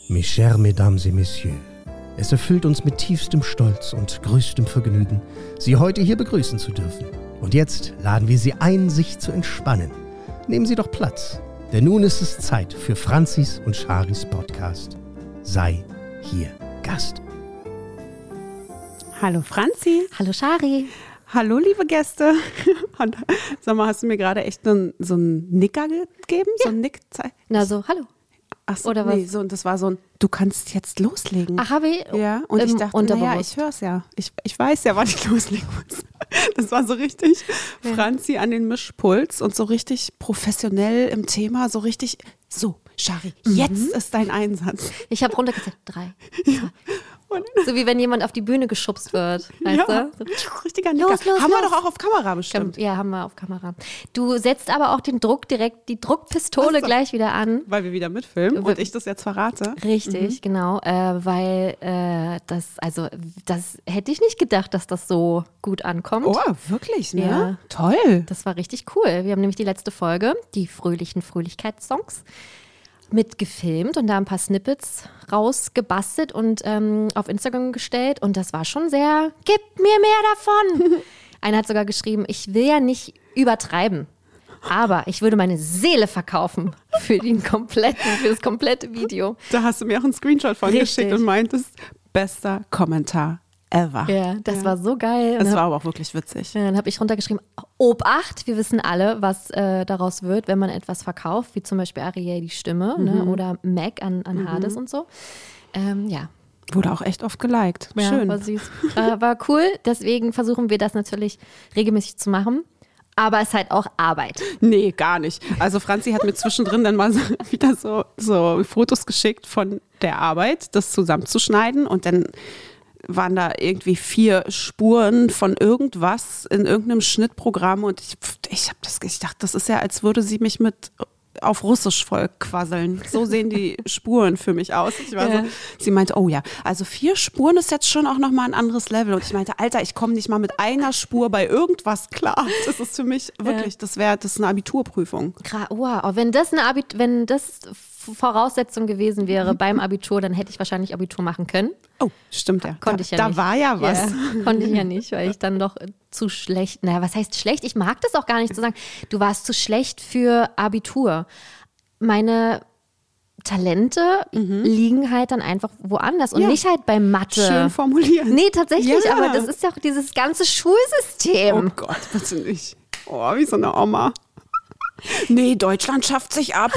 Mes chers Mesdames et Messieurs, es erfüllt uns mit tiefstem Stolz und größtem Vergnügen, Sie heute hier begrüßen zu dürfen. Und jetzt laden wir Sie ein, sich zu entspannen. Nehmen Sie doch Platz, denn nun ist es Zeit für Franzis und Charis Podcast. Sei hier Gast. Hallo Franzi. Hallo Chari. Hallo liebe Gäste. Und, sag mal, hast du mir gerade echt so einen Nicker gegeben? Ja. So ein Nick? Na so, hallo. Ach so, Oder was? nee, so, und das war so ein, du kannst jetzt loslegen. Ach, habe ich? Ja, und ich dachte, naja, ich höre es ja. Ich weiß ja, wann ich loslegen muss. Das war so richtig Franzi an den Mischpuls und so richtig professionell im Thema, so richtig, so, Chari, jetzt ist dein Einsatz. Ich habe runtergezählt. 3, 2. So wie wenn jemand auf die Bühne geschubst wird. Weißt du? So. Richtiger Nicker. Haben wir doch auch auf Kamera bestimmt. Ja, haben wir auf Kamera. Du setzt aber auch den Druck direkt, die Druckpistole gleich wieder an. Weil wir wieder mitfilmen und ich das jetzt verrate. Richtig, genau. Weil das hätte ich nicht gedacht, dass das so gut ankommt. Oh, wirklich, ne? Ja. Toll. Das war richtig cool. Wir haben nämlich die letzte Folge, die fröhlichen Fröhlichkeitssongs, mitgefilmt und da ein paar Snippets rausgebastelt und auf Instagram gestellt. Und das war schon sehr, gib mir mehr davon. Einer hat sogar geschrieben, ich will ja nicht übertreiben, aber ich würde meine Seele verkaufen für das komplette Video. Da hast du mir auch einen Screenshot von geschickt und meintest, bester Kommentar ever. Ja, das war so geil. Das war aber auch wirklich witzig. Ja, dann habe ich runtergeschrieben, Obacht, wir wissen alle, was daraus wird, wenn man etwas verkauft, wie zum Beispiel Ariel die Stimme ne, oder Mac an Hades und so. Ja. Wurde auch echt oft geliked. Ja, schön. war süß. War cool, deswegen versuchen wir das natürlich regelmäßig zu machen. Aber es ist halt auch Arbeit. Nee, gar nicht. Also Franzi hat mir zwischendrin dann mal wieder so Fotos geschickt von der Arbeit, das zusammenzuschneiden und dann waren da irgendwie 4 Spuren von irgendwas in irgendeinem Schnittprogramm und ich dachte, das ist ja, als würde sie mich auf Russisch voll quasseln. So sehen die Spuren für mich aus. Sie meinte, oh ja, also 4 Spuren ist jetzt schon auch nochmal ein anderes Level. Und ich meinte, Alter, ich komme nicht mal mit einer Spur bei irgendwas klar. Das ist für mich wirklich, das ist eine Abiturprüfung. Wow, wenn das Voraussetzung gewesen wäre beim Abitur, dann hätte ich wahrscheinlich Abitur machen können. Oh, stimmt ja. Konnte ich ja nicht. Da war ja was. Ja, konnte ich ja nicht, weil ich dann doch zu schlecht, naja, was heißt schlecht? Ich mag das auch gar nicht zu sagen. Du warst zu schlecht für Abitur. Meine Talente liegen halt dann einfach woanders und nicht halt bei Mathe. Schön formuliert. Nee, tatsächlich, aber das ist ja auch dieses ganze Schulsystem. Oh Gott, bitte nicht. Oh, wie so eine Oma. Nee, Deutschland schafft sich ab.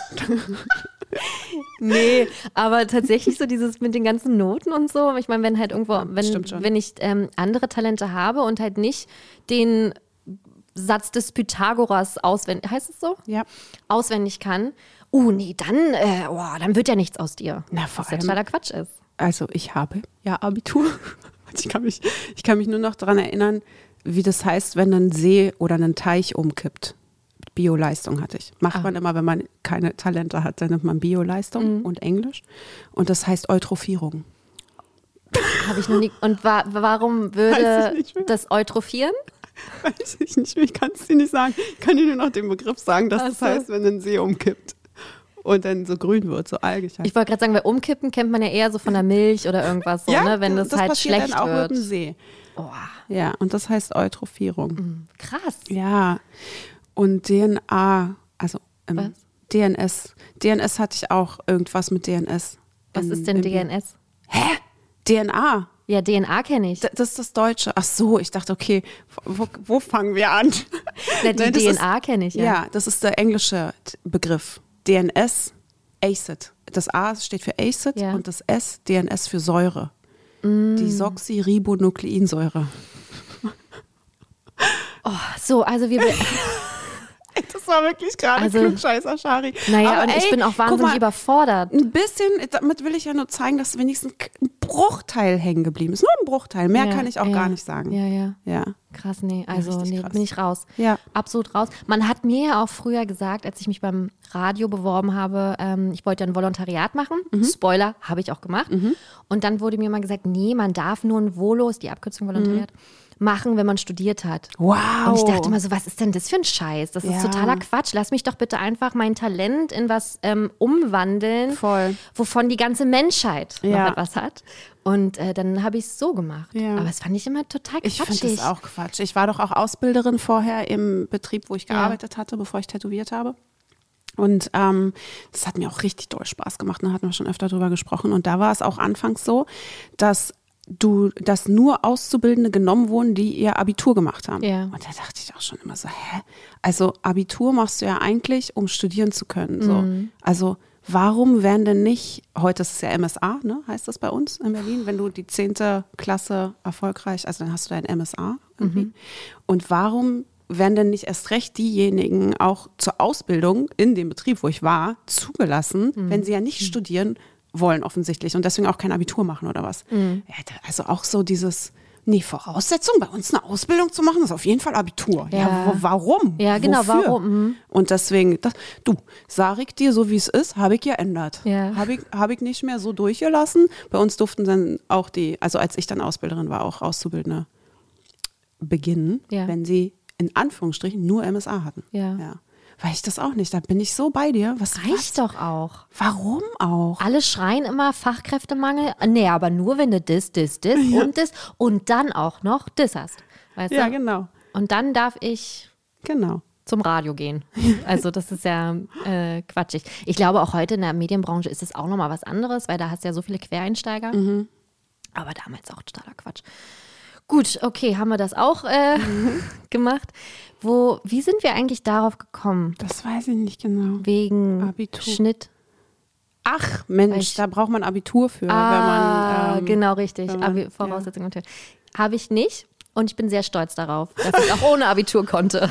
Nee, aber tatsächlich so dieses mit den ganzen Noten und so. Ich meine, wenn halt irgendwo, wenn ich andere Talente habe und halt nicht den Satz des Pythagoras auswendig, heißt es so? Ja. Auswendig kann. Nee, dann wird ja nichts aus dir. Na, vor was ja allem, totaler Quatsch ist. Also ich habe ja Abitur. Ich kann mich nur noch daran erinnern, wie das heißt, wenn ein See oder ein Teich umkippt. Bio-Leistung hatte ich. Macht man immer, wenn man keine Talente hat, dann nimmt man Bio-Leistung und Englisch. Und das heißt Eutrophierung. Habe ich noch nie. Und warum würde das eutrophieren? Weiß ich nicht, ich kann es dir nicht sagen. Ich kann dir nur noch den Begriff sagen, dass das heißt, wenn ein See umkippt und dann so grün wird, so algig. Ich wollte gerade sagen, bei Umkippen kennt man ja eher so von der Milch oder irgendwas so, ne? Wenn das halt schlecht dann auch wird. Mit dem See. Oh. Ja, und das heißt Eutrophierung. Krass. Ja, und DNA, also Was? DNS hatte ich auch irgendwas mit DNS. Was ist denn DNS? Hä? DNA? Ja, DNA kenne ich. Das ist das Deutsche. Ach so, ich dachte, okay, wo fangen wir an? Na, die DNA kenne ich, ja. Ja, das ist der englische Begriff. DNS, ACID. Das A steht für ACID und das S, DNS für Säure. Die Desoxyribonukleinsäure. Oh, so, also wir... Das war wirklich gerade Klugscheißer, Schari. Naja, aber ich bin auch wahnsinnig überfordert. Ein bisschen, damit will ich ja nur zeigen, dass wenigstens ein Bruchteil hängen geblieben ist. Nur ein Bruchteil, mehr kann ich auch gar nicht sagen. Ja. Krass, nee, also krass. Bin ich raus. Ja. Absolut raus. Man hat mir ja auch früher gesagt, als ich mich beim Radio beworben habe, ich wollte ja ein Volontariat machen. Spoiler, habe ich auch gemacht. Und dann wurde mir mal gesagt, nee, man darf nur ein Volo, ist die Abkürzung Volontariat. machen, wenn man studiert hat. Wow. Und ich dachte immer so, was ist denn das für ein Scheiß? Das ist totaler Quatsch. Lass mich doch bitte einfach mein Talent in was umwandeln, Voll. wovon die ganze Menschheit noch etwas hat. Und dann habe ich es so gemacht. Ja. Aber es fand ich immer total quatschig. Ich finde das auch Quatsch. Ich war doch auch Ausbilderin vorher im Betrieb, wo ich gearbeitet hatte, bevor ich tätowiert habe. Und das hat mir auch richtig doll Spaß gemacht. Da hatten wir schon öfter drüber gesprochen. Und da war es auch anfangs so, dass nur Auszubildende genommen wurden, die ihr Abitur gemacht haben. Ja. Und da dachte ich auch schon immer so, Also Abitur machst du ja eigentlich, um studieren zu können. So. Also warum werden denn nicht, heute ist es ja MSA, ne, heißt das bei uns in Berlin, wenn du die 10. Klasse erfolgreich, also dann hast du dein MSA irgendwie. Und warum werden denn nicht erst recht diejenigen auch zur Ausbildung in dem Betrieb, wo ich war, zugelassen, wenn sie ja nicht studieren wollen offensichtlich und deswegen auch kein Abitur machen oder was. Ja, also auch so dieses, Voraussetzung bei uns eine Ausbildung zu machen, ist auf jeden Fall Abitur. Ja, warum? Ja, genau, wofür? warum? Und deswegen, sag ich dir, so wie es ist, habe ich geändert. Ja. Habe ich nicht mehr so durchgelassen. Bei uns durften dann auch also als ich dann Ausbilderin war, auch Auszubildende beginnen, wenn sie in Anführungsstrichen nur MSA hatten. Ja. Weil ich das auch nicht, da bin ich so bei dir. Was Reicht doch auch. Warum auch? Alle schreien immer Fachkräftemangel. Nee, aber nur wenn du das und das und dann auch noch das hast. Weißt du? Ja, genau. Und dann darf ich zum Radio gehen. Also das ist ja quatschig. Ich glaube, auch heute in der Medienbranche ist es auch nochmal was anderes, weil da hast du ja so viele Quereinsteiger. Aber damals auch totaler Quatsch. Gut, okay, haben wir das auch gemacht. Wie sind wir eigentlich darauf gekommen? Das weiß ich nicht genau. Wegen Abitur. Schnitt? Ach, Mensch, da braucht man Abitur für. Wenn man, genau, richtig. Voraussetzungen. Ja. Habe ich nicht und ich bin sehr stolz darauf, dass ich auch ohne Abitur konnte.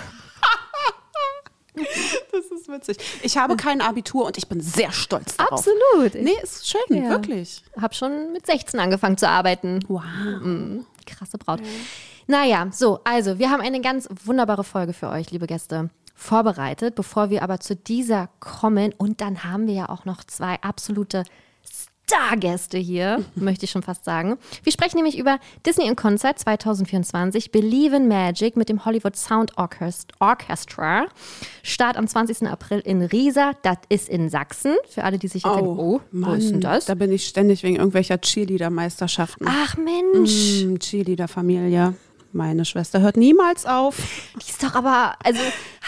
Das ist witzig. Ich habe kein Abitur und ich bin sehr stolz darauf. Absolut. Nee, ist schön, wirklich. Habe schon mit 16 angefangen zu arbeiten. Wow. Krasse Braut. Naja, also wir haben eine ganz wunderbare Folge für euch, liebe Gäste, vorbereitet. Bevor wir aber zu dieser kommen, und dann haben wir ja auch noch 2 absolute Stargäste hier, möchte ich schon fast sagen. Wir sprechen nämlich über Disney in Concert 2024, Believe in Magic mit dem Hollywood Sound Orchestra. Start am 20. April in Riesa, das ist in Sachsen. Für alle, die sich jetzt denken, wo ist denn das? Da bin ich ständig wegen irgendwelcher Cheerleader-Meisterschaften. Ach Mensch. Cheerleader-Familie. Meine Schwester hört niemals auf. Die ist doch aber, also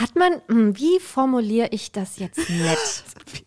wie formuliere ich das jetzt nett?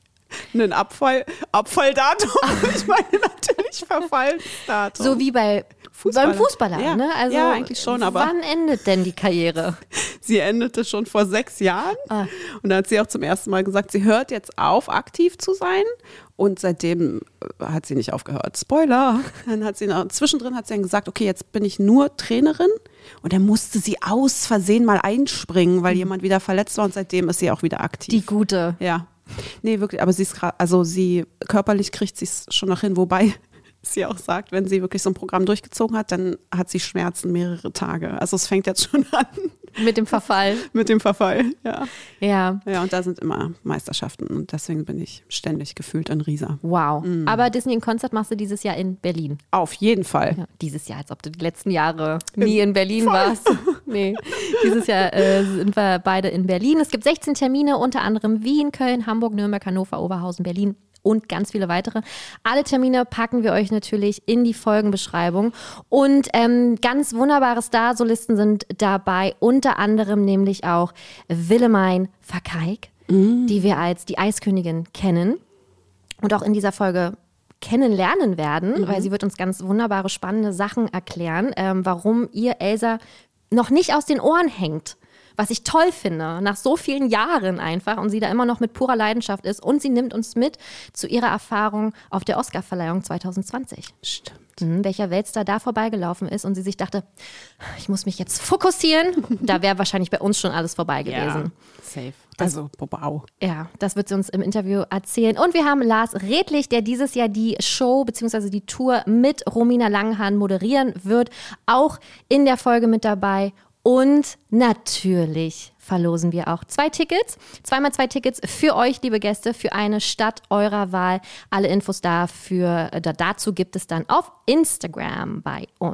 Ein Abfalldatum. Ich meine natürlich Verfallsdatum. So wie beim Fußballer. Ja. Ne? Also, ja, eigentlich schon, aber wann endet denn die Karriere? Sie endete schon vor 6 Jahren. Und da hat sie auch zum ersten Mal gesagt, sie hört jetzt auf, aktiv zu sein. Und seitdem hat sie nicht aufgehört. Spoiler. Zwischendrin hat sie dann gesagt, okay, jetzt bin ich nur Trainerin. Und dann musste sie aus Versehen mal einspringen, weil jemand wieder verletzt war. Und seitdem ist sie auch wieder aktiv. Die Gute. Ja. Nee, wirklich, aber sie ist gerade, also körperlich kriegt sie es schon noch hin, wobei sie auch sagt, wenn sie wirklich so ein Programm durchgezogen hat, dann hat sie Schmerzen mehrere Tage. Also es fängt jetzt schon an. Mit dem Verfall. Mit dem Verfall, ja. Ja. Ja, und da sind immer Meisterschaften und deswegen bin ich ständig gefühlt in Riesa. Wow. Aber Disney in Concert machst du dieses Jahr in Berlin. Auf jeden Fall. Ja, dieses Jahr, als ob du die letzten Jahre nie in Berlin warst. Nee, dieses Jahr sind wir beide in Berlin. Es gibt 16 Termine, unter anderem Wien, Köln, Hamburg, Nürnberg, Hannover, Oberhausen, Berlin und ganz viele weitere. Alle Termine packen wir euch natürlich in die Folgenbeschreibung. Und ganz wunderbare Starsolisten sind dabei, unter anderem nämlich auch Willemijn Verkijk, die wir als die Eiskönigin kennen und auch in dieser Folge kennenlernen werden, weil sie wird uns ganz wunderbare, spannende Sachen erklären, warum ihr Elsa noch nicht aus den Ohren hängt. Was ich toll finde, nach so vielen Jahren einfach und sie da immer noch mit purer Leidenschaft ist. Und sie nimmt uns mit zu ihrer Erfahrung auf der Oscarverleihung 2020. Stimmt. Welcher Weltstar da vorbeigelaufen ist und sie sich dachte, ich muss mich jetzt fokussieren. Da wäre wahrscheinlich bei uns schon alles vorbei gewesen. Ja, safe. Wow. Ja, das wird sie uns im Interview erzählen. Und wir haben Lars Redlich, der dieses Jahr die Show bzw. die Tour mit Romina Langenhahn moderieren wird, auch in der Folge mit dabei. Und natürlich verlosen wir auch 2 Tickets. 2x2 Tickets für euch, liebe Gäste, für eine Stadt eurer Wahl. Alle Infos dazu gibt es dann auf Instagram bei uns.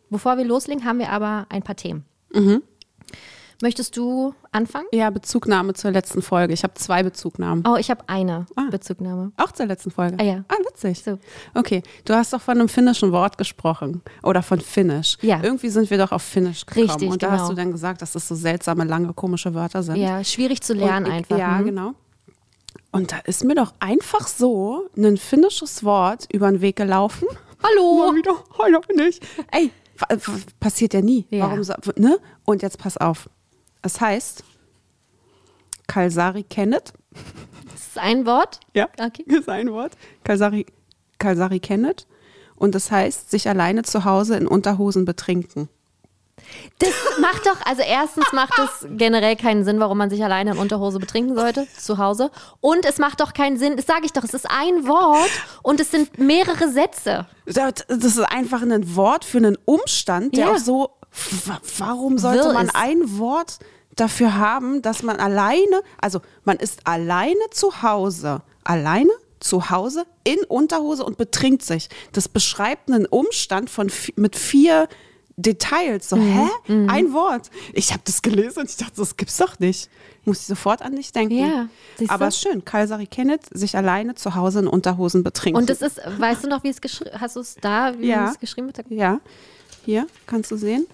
Bevor wir loslegen, haben wir aber ein paar Themen. Möchtest du anfangen? Ja, Bezugnahme zur letzten Folge. Ich habe 2 Bezugnahmen. Oh, ich habe eine Bezugnahme. Auch zur letzten Folge? Ah ja. Witzig. So. Okay, du hast doch von einem finnischen Wort gesprochen. Oder von Finnisch. Ja. Irgendwie sind wir doch auf Finnisch gekommen. Richtig, und da genau. hast du dann gesagt, dass das so seltsame, lange, komische Wörter sind. Ja, schwierig zu lernen einfach. Ja, genau. Und da ist mir doch einfach so ein finnisches Wort über den Weg gelaufen. Hallo. Mal wieder, hallo nicht. Ey, passiert ja nie. Ja. Warum, ne? Und jetzt pass auf. Es heißt Kalsari Kennet. Das ist ein Wort? Ja, Okay. ist ein Wort. Kalsari Kennet. Und das heißt, sich alleine zu Hause in Unterhosen betrinken. Das macht doch, also erstens macht es generell keinen Sinn, warum man sich alleine in Unterhose betrinken sollte, zu Hause. Und es macht doch keinen Sinn, das sage ich doch, es ist ein Wort und es sind mehrere Sätze. Das ist einfach ein Wort für einen Umstand, der Ja. auch so, warum sollte Wirr man ist. ein Wort dafür haben, dass man alleine, also man ist alleine zu Hause in Unterhose und betrinkt sich. Das beschreibt einen Umstand mit 4 Details. So, hä? Ein Wort. Ich habe das gelesen und ich dachte, das gibt's doch nicht. Muss ich sofort an dich denken. Ja, siehst du? Aber ist schön. Kalsari Kennet, sich alleine zu Hause in Unterhosen betrinken. Und das ist, weißt du noch, wie es geschrieben, hast du es da, wie Ja. es geschrieben wird? Ja, hier, kannst du sehen.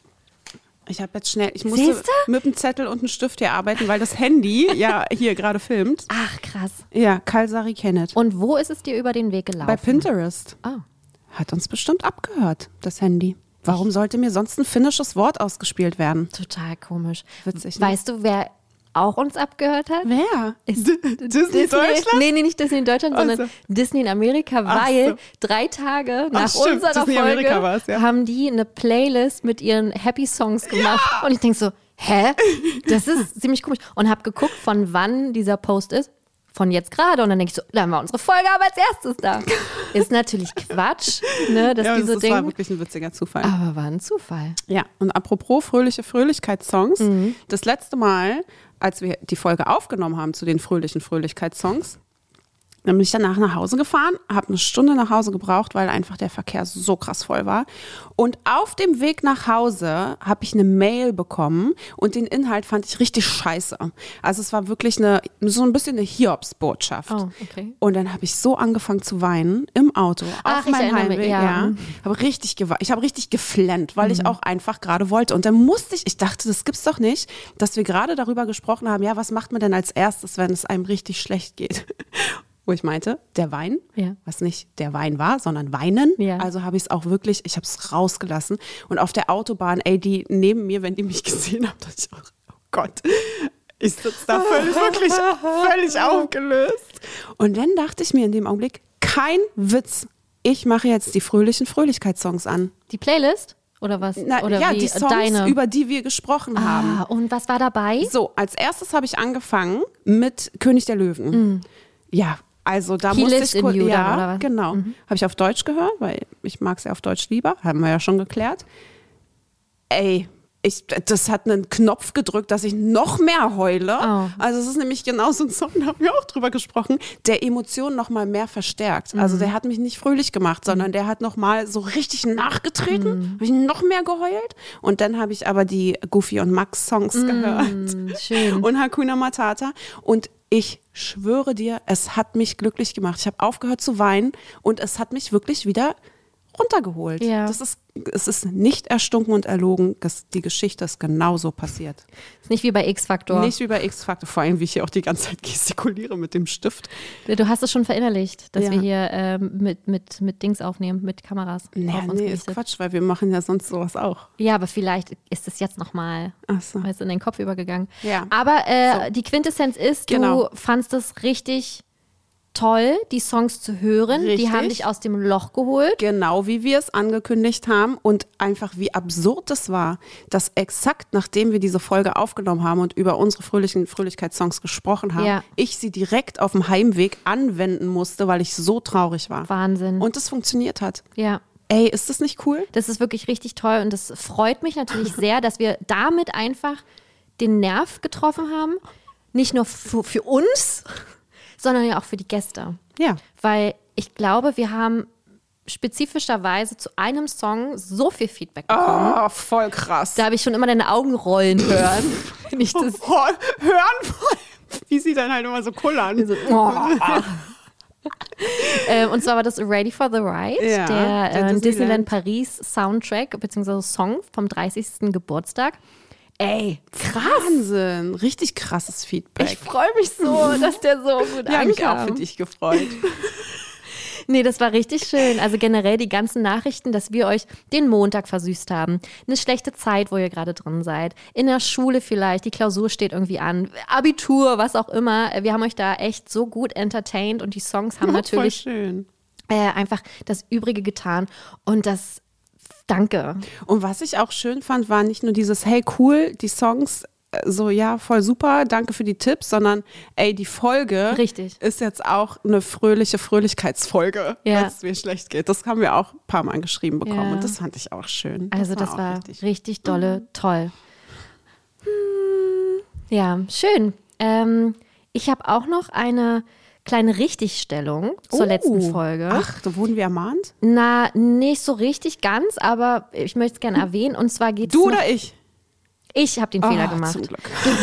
Ich habe jetzt schnell, ich musste Siehste? mit einem Zettel und einem Stift hier arbeiten, weil das Handy ja hier gerade filmt. Ach, krass. Ja, Kalsari Kennet. Und wo ist es dir über den Weg gelaufen? Bei Pinterest. Oh. Hat uns bestimmt abgehört, das Handy. Warum sollte mir sonst ein finnisches Wort ausgespielt werden? Total komisch. Witzig, ne? Weißt du, wer auch uns abgehört hat? Wer? Ist Disney Deutschland? Nee, nicht Disney in Deutschland, sondern Ach so. Disney in Amerika, Ach weil so. 3 Tage nach stimmt, unserer Disney Folge Amerika war's, ja. haben die eine Playlist mit ihren Happy Songs gemacht. Und ich denke so, hä? Das ist ziemlich komisch. Und habe geguckt, von wann dieser Post ist. Von jetzt gerade. Und dann denke ich so, dann war unsere Folge aber als erstes da. Ist natürlich Quatsch, ne, dass Ja, die so das war denken. wirklich ein witziger Zufall. Aber war ein Zufall. Ja, und apropos fröhliche Fröhlichkeitssongs, das letzte Mal, als wir die Folge aufgenommen haben zu den fröhlichen Fröhlichkeitssongs, dann bin ich danach nach Hause gefahren, habe eine Stunde nach Hause gebraucht, weil einfach der Verkehr so krass voll war. Und auf dem Weg nach Hause habe ich eine Mail bekommen und den Inhalt fand ich richtig scheiße. Also es war wirklich so ein bisschen eine Hiobsbotschaft. Oh, okay. Und dann habe ich so angefangen zu weinen im Auto Ach, auf ich meinem erinnere mich, Heimweg. ja. Ja. Ich habe richtig geflennt, weil ich auch einfach gerade wollte. Und dann musste ich dachte, das gibt's doch nicht, dass wir gerade darüber gesprochen haben, ja, was macht man denn als erstes, wenn es einem richtig schlecht geht? Wo ich meinte, der Wein, Ja. was nicht der Wein war, sondern Weinen. Ja. Also habe ich es auch wirklich, ich habe es rausgelassen. Und auf der Autobahn, ey, die neben mir, wenn die mich gesehen haben, dachte ich auch, oh Gott, ich sitze da völlig aufgelöst. Und dann dachte ich mir in dem Augenblick, kein Witz, ich mache jetzt die fröhlichen Fröhlichkeitssongs an. Die Playlist? Oder was? Oder ja, wie? die Songs, Deine? über die wir gesprochen haben. Und was war dabei? So, als erstes habe ich angefangen mit König der Löwen. Ja, also da He musste Lives ich in You dann, ja, oder was? genau. Habe ich auf Deutsch gehört, weil ich mag es ja auf Deutsch lieber, haben wir ja schon geklärt. Ey, das hat einen Knopf gedrückt, dass ich noch mehr heule. Oh. Also es ist nämlich genau so ein Song, da haben wir auch drüber gesprochen, der Emotionen noch mal mehr verstärkt. Also der hat mich nicht fröhlich gemacht, sondern der hat noch mal so richtig nachgetreten, habe ich noch mehr geheult. Und dann habe ich aber die Goofy und Max Songs gehört. Schön. Und Hakuna Matata. Und ich schwöre dir, es hat mich glücklich gemacht. Ich habe aufgehört zu weinen und es hat mich wirklich wieder runtergeholt. Ja. Es ist nicht erstunken und erlogen. Die Geschichte ist genauso passiert. Ist nicht wie bei X-Factor. Nicht wie bei X-Factor, vor allem wie ich hier auch die ganze Zeit gestikuliere mit dem Stift. Du hast es schon verinnerlicht, dass Ja. wir hier mit Dings aufnehmen, mit Kameras. auf uns Nee, ist gerichtet. Quatsch, weil wir machen ja sonst sowas auch. Ja, aber vielleicht ist es jetzt nochmal Ach so. in den Kopf übergegangen. Ja. Aber die Quintessenz ist, Genau. du fandst es richtig toll, die Songs zu hören. Die Richtig. haben dich aus dem Loch geholt. Genau wie wir es angekündigt haben und einfach wie absurd es war, dass exakt nachdem wir diese Folge aufgenommen haben und über unsere Fröhlichkeitssongs gesprochen haben, Ja. ich sie direkt auf dem Heimweg anwenden musste, weil ich so traurig war. Wahnsinn. Und es funktioniert hat. Ja. Ey, ist das nicht cool? Das ist wirklich richtig toll und das freut mich natürlich sehr, dass wir damit einfach den Nerv getroffen haben. Nicht nur für uns, sondern ja auch für die Gäste. Ja. Weil ich glaube, wir haben spezifischerweise zu einem Song so viel Feedback bekommen. Oh, voll krass. Da habe ich schon immer deine Augen rollen hören. Nicht das Hören voll. Wie sie dann halt immer so kullern. so, und zwar war das Ready for the Ride, Ja, der der Disneyland Paris Soundtrack bzw. Song vom 30. Geburtstag. Ey, krass. Wahnsinn. Richtig krasses Feedback. Ich freue mich so, dass der so gut Ich habe mich auch ankam. für dich gefreut. Nee, das war richtig schön. Also generell die ganzen Nachrichten, dass wir euch den Montag versüßt haben. Eine schlechte Zeit, wo ihr gerade drin seid. In der Schule vielleicht, die Klausur steht irgendwie an. Abitur, was auch immer. Wir haben euch da echt so gut entertained und die Songs haben natürlich Voll schön. einfach das Übrige getan. Und das, danke. Und was ich auch schön fand, war nicht nur dieses, hey cool, die Songs, so ja, voll super, danke für die Tipps, sondern ey, die Folge Richtig. ist jetzt auch eine fröhliche Fröhlichkeitsfolge, Ja. wenn es mir schlecht geht. Das haben wir auch ein paar Mal geschrieben bekommen Ja. und das fand ich auch schön. Also das auch war richtig dolle, toll. Ja, schön. Ich habe auch noch eine kleine Richtigstellung zur letzten Folge. Ach, da wurden wir ermahnt? Na, nicht so richtig ganz, aber ich möchte es gerne erwähnen. Und zwar geht es Du oder ich? Ich habe den Fehler gemacht. Zum Glück.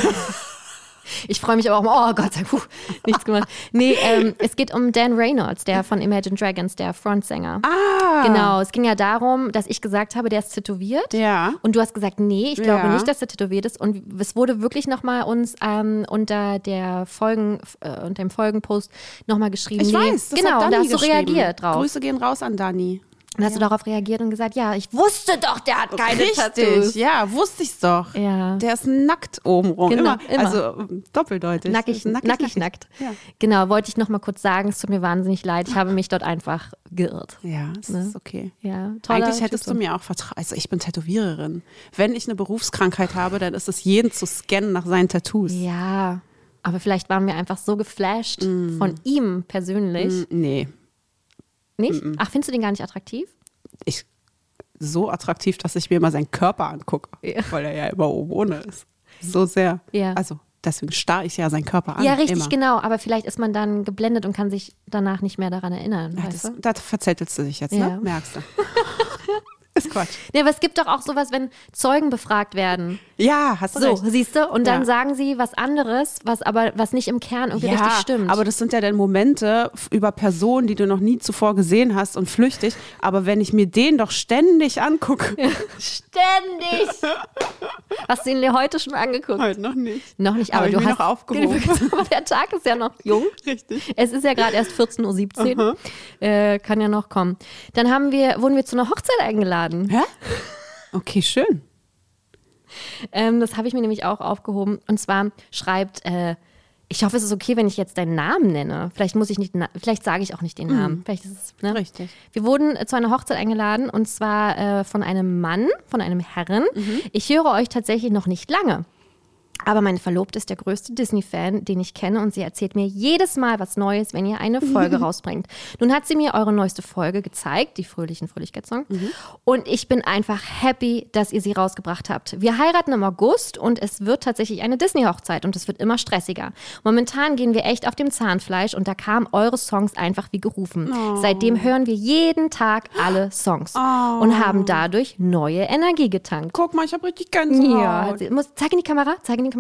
Ich freue mich aber auch, oh Gott sei Dank, nichts gemacht. Nee, es geht um Dan Reynolds, der von Imagine Dragons, der Frontsänger. Ah. Genau, es ging ja darum, dass ich gesagt habe, der ist tätowiert. Ja. Und du hast gesagt, nee, ich glaube Ja. nicht, dass er tätowiert ist. Und es wurde wirklich nochmal uns unter dem Folgenpost nochmal geschrieben. Ich nee, weiß, das genau, hat und Dani da hast du geschrieben. reagiert drauf. Grüße gehen raus an Dani. Und hast du darauf reagiert und gesagt, ja, ich wusste doch, der hat keine Tattoos. Richtig, ja, wusste ich's doch. Ja. Der ist nackt obenrum. Genau, immer. Also doppeldeutig. Nackig, nackt. Ja. Genau, wollte ich noch mal kurz sagen, es tut mir wahnsinnig leid. Ich habe mich dort einfach geirrt. Ja, das ist okay. Ja, toller Eigentlich hättest Typ. du mir auch vertraut. Also ich bin Tätowiererin. Wenn ich eine Berufskrankheit habe, dann ist es jeden zu scannen nach seinen Tattoos. Ja, aber vielleicht waren wir einfach so geflasht von ihm persönlich. Nee, Nicht? Ach, findest du den gar nicht attraktiv? so attraktiv, dass ich mir mal seinen Körper angucke, Ja. weil er ja immer oben ohne ist. So sehr. Ja. Also deswegen starre ich ja seinen Körper an. Ja, richtig, immer. genau. Aber vielleicht ist man dann geblendet und kann sich danach nicht mehr daran erinnern. Ja, Weißt du? da verzettelst du dich jetzt, Ja. ne? Merkst du. Ist Quatsch. Nee, aber es gibt doch auch sowas, wenn Zeugen befragt werden. Ja, hast du So, recht. siehst du? Und dann Ja. sagen sie was anderes, was nicht im Kern irgendwie richtig stimmt. aber das sind ja dann Momente über Personen, die du noch nie zuvor gesehen hast und flüchtig. Aber wenn ich mir den doch ständig angucke. Ständig! Hast du ihn dir heute schon angeguckt? Heute noch nicht. Noch nicht, aber Hab ich du mir hast noch aufgehoben. Aber der Tag ist ja noch jung. Richtig. Es ist ja gerade erst 14:17 Uhr. Kann ja noch kommen. Dann wurden wir zu einer Hochzeit eingeladen. Hä? Okay, schön. Das habe ich mir nämlich auch aufgehoben. Und zwar schreibt, ich hoffe, es ist okay, wenn ich jetzt deinen Namen nenne. Vielleicht sage ich auch nicht den Namen. Vielleicht ist es, ne? Richtig. Wir wurden zu einer Hochzeit eingeladen und zwar von einem Mann, von einem Herren. Ich höre euch tatsächlich noch nicht lange. Aber meine Verlobte ist der größte Disney-Fan, den ich kenne und sie erzählt mir jedes Mal was Neues, wenn ihr eine Folge rausbringt. Nun hat sie mir eure neueste Folge gezeigt, die fröhlichen Fröhlichkeitssong. Und ich bin einfach happy, dass ihr sie rausgebracht habt. Wir heiraten im August und es wird tatsächlich eine Disney-Hochzeit und es wird immer stressiger. Momentan gehen wir echt auf dem Zahnfleisch und da kamen eure Songs einfach wie gerufen. Seitdem hören wir jeden Tag alle Songs und haben dadurch neue Energie getankt. Guck mal, ich habe richtig Gänsehaut. Ja, zeig in die Kamera.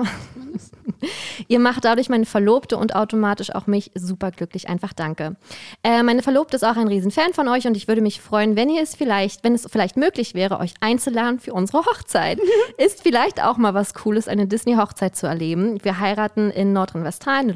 Ihr macht dadurch meine Verlobte und automatisch auch mich super glücklich. Einfach danke. Meine Verlobte ist auch ein Riesenfan von euch und ich würde mich freuen, wenn es vielleicht möglich wäre, euch einzuladen für unsere Hochzeit. Ist vielleicht auch mal was Cooles, eine Disney-Hochzeit zu erleben. Wir heiraten in Nordrhein-Westfalen.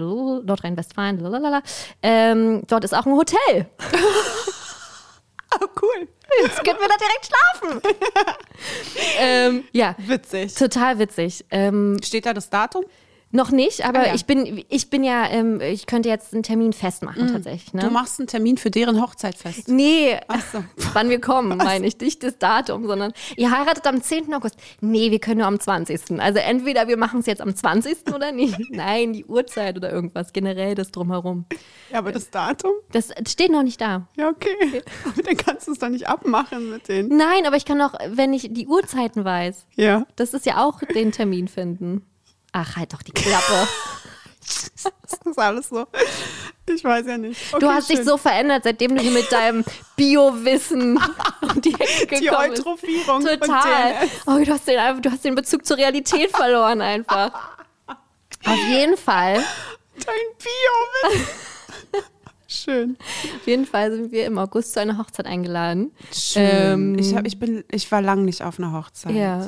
Dort ist auch ein Hotel. Oh, cool. Jetzt können wir da direkt schlafen. Ja, Witzig. total witzig. Steht da das Datum? Noch nicht, aber Ah, ja. ich bin ja, ich könnte jetzt einen Termin festmachen tatsächlich. Ne? Du machst einen Termin für deren Hochzeit fest. Nee, Ach so. wann wir kommen, meine ich. Nicht das Datum, sondern ihr heiratet am 10. August. Nee, wir können nur am 20. Also entweder wir machen es jetzt am 20. oder nicht. Nein, die Uhrzeit oder irgendwas, generell das Drumherum. Ja, aber das Datum? Das steht noch nicht da. Ja, okay. Aber dann kannst du es doch nicht abmachen mit denen. Nein, aber ich kann auch, wenn ich die Uhrzeiten weiß, Ja. das ist ja auch den Termin finden. Ach, halt doch die Klappe. Das ist alles so. Ich weiß ja nicht. Okay, Du hast dich so verändert, seitdem du hier mit deinem Bio-Wissen um die Ecke die gekommen bist. Eutrophierung. von Total. DNS. Oh, du hast den Bezug zur Realität verloren einfach. Auf jeden Fall. Dein Bio. Schön. Auf jeden Fall sind wir im August zu einer Hochzeit eingeladen. Schön. Ich war lang nicht auf einer Hochzeit. Ja.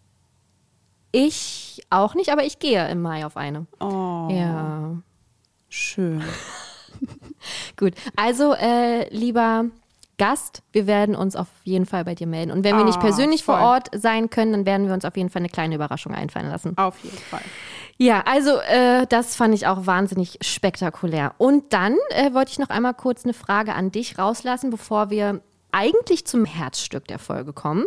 Ich auch nicht, aber ich gehe im Mai auf eine. Oh, Ja. schön. Gut. Also, lieber Gast, wir werden uns auf jeden Fall bei dir melden. Und wenn wir nicht persönlich vor voll. Ort sein können, dann werden wir uns auf jeden Fall eine kleine Überraschung einfallen lassen. Auf jeden Fall. Ja, also das fand ich auch wahnsinnig spektakulär. Und dann wollte ich noch einmal kurz eine Frage an dich rauslassen, bevor wir eigentlich zum Herzstück der Folge kommen.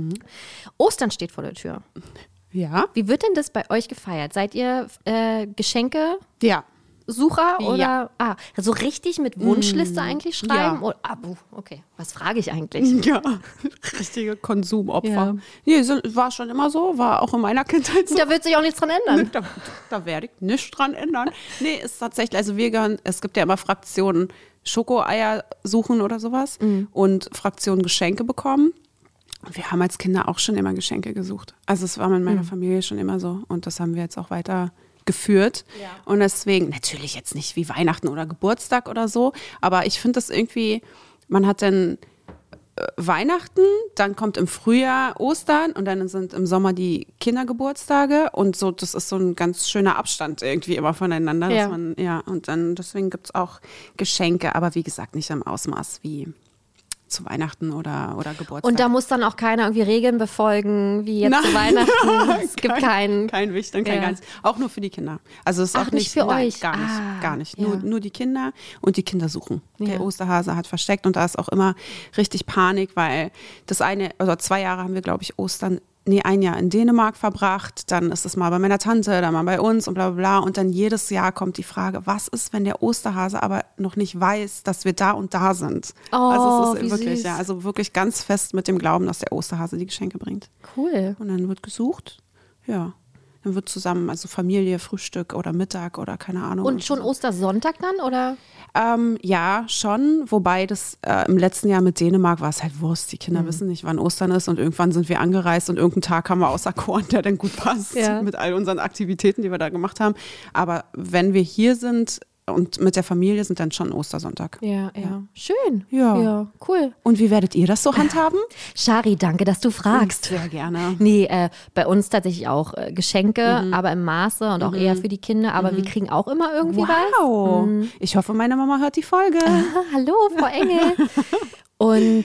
Ostern steht vor der Tür. Ja? Wie wird denn das bei euch gefeiert? Seid ihr Geschenkesucher Ja. oder Ja. so richtig mit Wunschliste eigentlich schreiben? Ja. Oder, okay, was frage ich eigentlich? Ja, richtige Konsumopfer. Ja. Nee, war schon immer so, war auch in meiner Kindheit so. Da wird sich auch nichts dran ändern. Da werde ich nichts dran ändern. Nee, ist tatsächlich, also es gibt ja immer Fraktionen Schokoeier suchen oder sowas und Fraktionen Geschenke bekommen. Und wir haben als Kinder auch schon immer Geschenke gesucht. Also es war mit meiner Familie schon immer so und das haben wir jetzt auch weiter geführt. Ja. Und deswegen, natürlich jetzt nicht wie Weihnachten oder Geburtstag oder so, aber ich finde das irgendwie, man hat dann Weihnachten, dann kommt im Frühjahr Ostern und dann sind im Sommer die Kindergeburtstage und so, das ist so ein ganz schöner Abstand irgendwie immer voneinander. Ja. Und dann deswegen gibt es auch Geschenke, aber wie gesagt nicht im Ausmaß wie zu Weihnachten oder Geburtstag. Und da muss dann auch keiner irgendwie Regeln befolgen, wie jetzt Nein. zu Weihnachten. Es gibt keinen. Kein Wichteln, kein Ja. gar nichts. Auch nur für die Kinder. Also es ist Ach, auch nicht für nein, euch? Gar nicht, Ah, gar nicht. ja. Nur die Kinder und die Kinder suchen. Ja. Der Osterhase hat versteckt und da ist auch immer richtig Panik, weil 2 Jahre haben wir, glaube ich, ein Jahr in Dänemark verbracht, dann ist es mal bei meiner Tante, dann mal bei uns und bla bla bla. Und dann jedes Jahr kommt die Frage, was ist, wenn der Osterhase aber noch nicht weiß, dass wir da und da sind? Oh, also es wie ist wirklich, süß. ja, also wirklich ganz fest mit dem Glauben, dass der Osterhase die Geschenke bringt. Cool. Und dann wird gesucht, ja. Dann wird zusammen, also Familie, Frühstück oder Mittag oder keine Ahnung. Und schon Ostersonntag dann, oder? Ja, schon. Wobei das im letzten Jahr mit Dänemark war es halt Wurst. Die Kinder wissen nicht, wann Ostern ist und irgendwann sind wir angereist und irgendeinen Tag haben wir auserkoren, der dann gut passt Ja. mit all unseren Aktivitäten, die wir da gemacht haben. Aber wenn wir hier sind und mit der Familie, sind dann schon Ostersonntag. Ja. Schön. Ja. Cool. Und wie werdet ihr das so handhaben? Shari, danke, dass du fragst. Sehr gerne. Nee, bei uns tatsächlich auch Geschenke, aber im Maße und auch eher für die Kinder. Aber wir kriegen auch immer irgendwie was. Wow. Ich hoffe, meine Mama hört die Folge. Hallo, Frau Engel. Und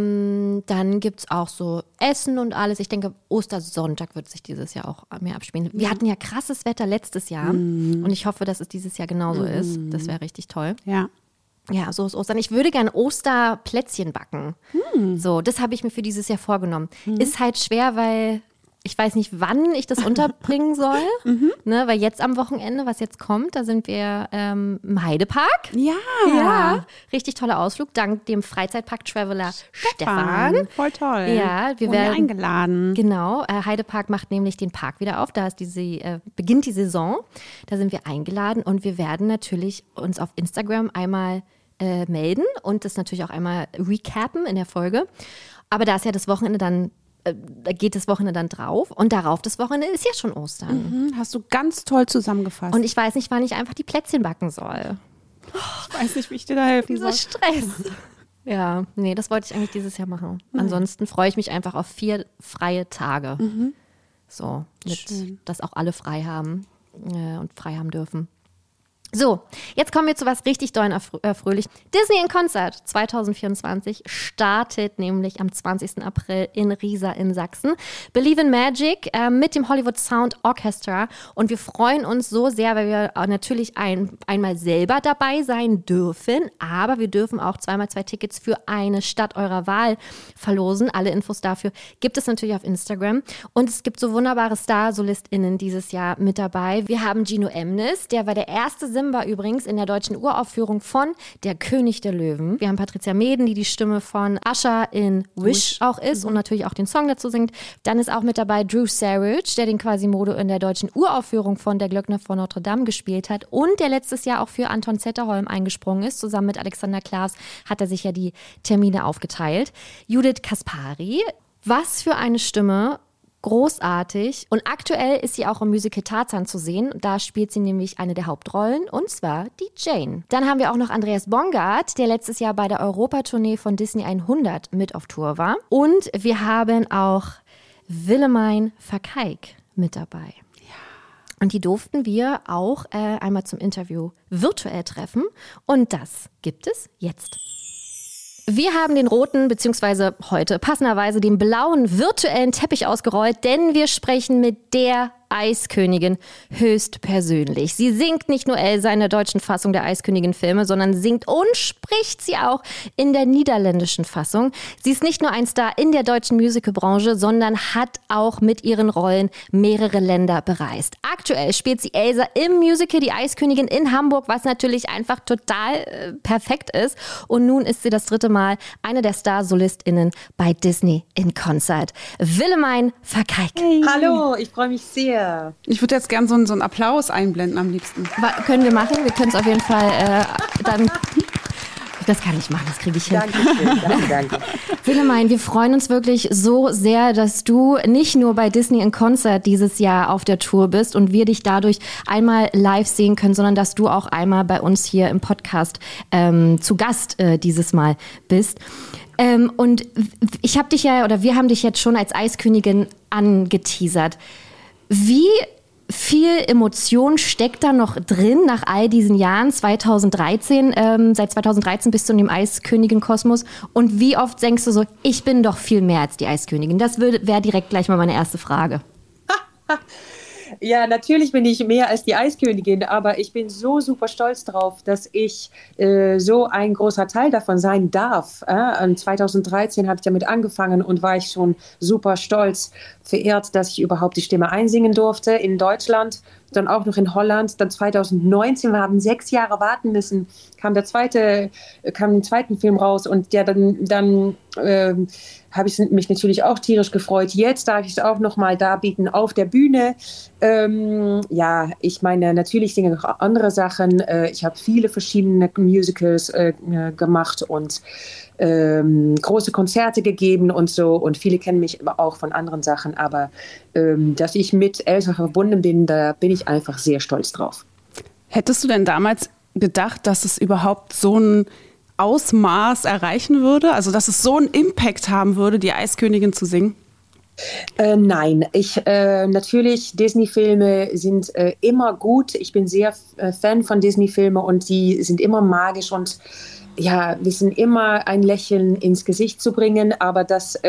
dann gibt es auch so Essen und alles. Ich denke, Ostersonntag wird sich dieses Jahr auch mehr abspielen. Wir hatten ja krasses Wetter letztes Jahr und ich hoffe, dass es dieses Jahr genauso ist. Das wäre richtig toll. Ja. Ja, so ist Ostern. Ich würde gerne Osterplätzchen backen. So, das habe ich mir für dieses Jahr vorgenommen. Ist halt schwer, weil ich weiß nicht, wann ich das unterbringen soll. Ne, weil jetzt am Wochenende, was jetzt kommt, da sind wir im Heidepark. Ja, richtig toller Ausflug, dank dem Freizeitpark-Traveler Stefan. Voll toll. Ja, wir Wurden werden eingeladen. Genau, Heidepark macht nämlich den Park wieder auf. Da ist beginnt die Saison. Da sind wir eingeladen und wir werden natürlich uns auf Instagram einmal melden und das natürlich auch einmal recappen in der Folge. Aber da ist ja das Wochenende dann geht das Wochenende dann drauf und darauf das Wochenende ist ja schon Ostern. Hast du ganz toll zusammengefasst. Und ich weiß nicht, wann ich einfach die Plätzchen backen soll. ich weiß nicht, wie ich dir da helfen Dieser soll. Stress. Ja, nee, das wollte ich eigentlich dieses Jahr machen. Ansonsten freue ich mich einfach auf 4 freie Tage. So, Schön. dass auch alle frei haben und frei haben dürfen. So, jetzt kommen wir zu was richtig doll fröhlich. Disney in Concert 2024 startet nämlich am 20. April in Riesa in Sachsen. Believe in Magic mit dem Hollywood Sound Orchestra. Und wir freuen uns so sehr, weil wir natürlich einmal selber dabei sein dürfen. Aber wir dürfen auch 2x2 Tickets für eine Stadt eurer Wahl verlosen. Alle Infos dafür gibt es natürlich auf Instagram. Und es gibt so wunderbare Star-SolistInnen dieses Jahr mit dabei. Wir haben Gino Emnes, der war der erste Simba übrigens in der deutschen Uraufführung von Der König der Löwen. Wir haben Patricia Meden, die Stimme von Usher in Wish auch ist und natürlich auch den Song dazu singt. Dann ist auch mit dabei Drew Sarich, der den Quasimodo in der deutschen Uraufführung von Der Glöckner von Notre Dame gespielt hat und der letztes Jahr auch für Anton Zetterholm eingesprungen ist. Zusammen mit Alexander Klaas hat er sich ja die Termine aufgeteilt. Judith Kaspari, was für eine Stimme! Großartig. Und aktuell ist sie auch im Musical Tarzan zu sehen. Da spielt sie nämlich eine der Hauptrollen, und zwar die Jane. Dann haben wir auch noch Andreas Bongard, der letztes Jahr bei der Europatournee von Disney 100 mit auf Tour war. Und wir haben auch Willemijn Verkijk mit dabei. Und die durften wir auch einmal zum Interview virtuell treffen. Und das gibt es jetzt. Wir haben den roten, beziehungsweise heute passenderweise den blauen virtuellen Teppich ausgerollt, denn wir sprechen mit der Eiskönigin höchstpersönlich. Sie singt nicht nur Elsa in der deutschen Fassung der Eiskönigin-Filme, sondern singt und spricht sie auch in der niederländischen Fassung. Sie ist nicht nur ein Star in der deutschen Musicalbranche, sondern hat auch mit ihren Rollen mehrere Länder bereist. Aktuell spielt sie Elsa im Musical Die Eiskönigin in Hamburg, was natürlich einfach total perfekt ist. Und nun ist sie das 3. Mal eine der Star-SolistInnen bei Disney in Konzert. Willemijn Verkijk. Hey. Hallo, ich freue mich sehr. Ich würde jetzt gerne so einen Applaus einblenden am liebsten. Können wir machen? Wir können es auf jeden Fall dann... Das kann ich machen, das kriege ich hin. Danke. Willemijn, wir freuen uns wirklich so sehr, dass du nicht nur bei Disney in Concert dieses Jahr auf der Tour bist und wir dich dadurch einmal live sehen können, sondern dass du auch einmal bei uns hier im Podcast zu Gast dieses Mal bist. Und ich habe dich ja, oder wir haben dich jetzt schon als Eiskönigin angeteasert. Wie viel Emotion steckt da noch drin nach all diesen Jahren, 2013, seit 2013 bist du in dem Eiskönigin-Kosmos, und wie oft denkst du so, ich bin doch viel mehr als die Eiskönigin? Das wäre direkt gleich mal meine erste Frage. Ja, natürlich bin ich mehr als die Eiskönigin, aber ich bin so super stolz drauf, dass ich so ein großer Teil davon sein darf. Und 2013 habe ich damit angefangen und war ich schon super stolz, verehrt, dass ich überhaupt die Stimme einsingen durfte in Deutschland, dann auch noch in Holland. Dann 2019, wir haben 6 Jahre warten müssen, kam der zweite Film raus und ja, dann habe ich mich natürlich auch tierisch gefreut. Jetzt darf ich es auch noch mal darbieten auf der Bühne. Ja, ich meine, natürlich singe ich noch andere Sachen. Ich habe viele verschiedene Musicals gemacht und große Konzerte gegeben und so. Und viele kennen mich auch von anderen Sachen. Aber dass ich mit Elsa verbunden bin, da bin ich einfach sehr stolz drauf. Hättest du denn damals gedacht, dass es überhaupt so ein Ausmaß erreichen würde? Also, dass es so einen Impact haben würde, die Eiskönigin zu singen? Nein, natürlich, Disney-Filme sind immer gut. Ich bin sehr Fan von Disney-Filmen und die sind immer magisch und ja, wissen immer ein Lächeln ins Gesicht zu bringen, aber dass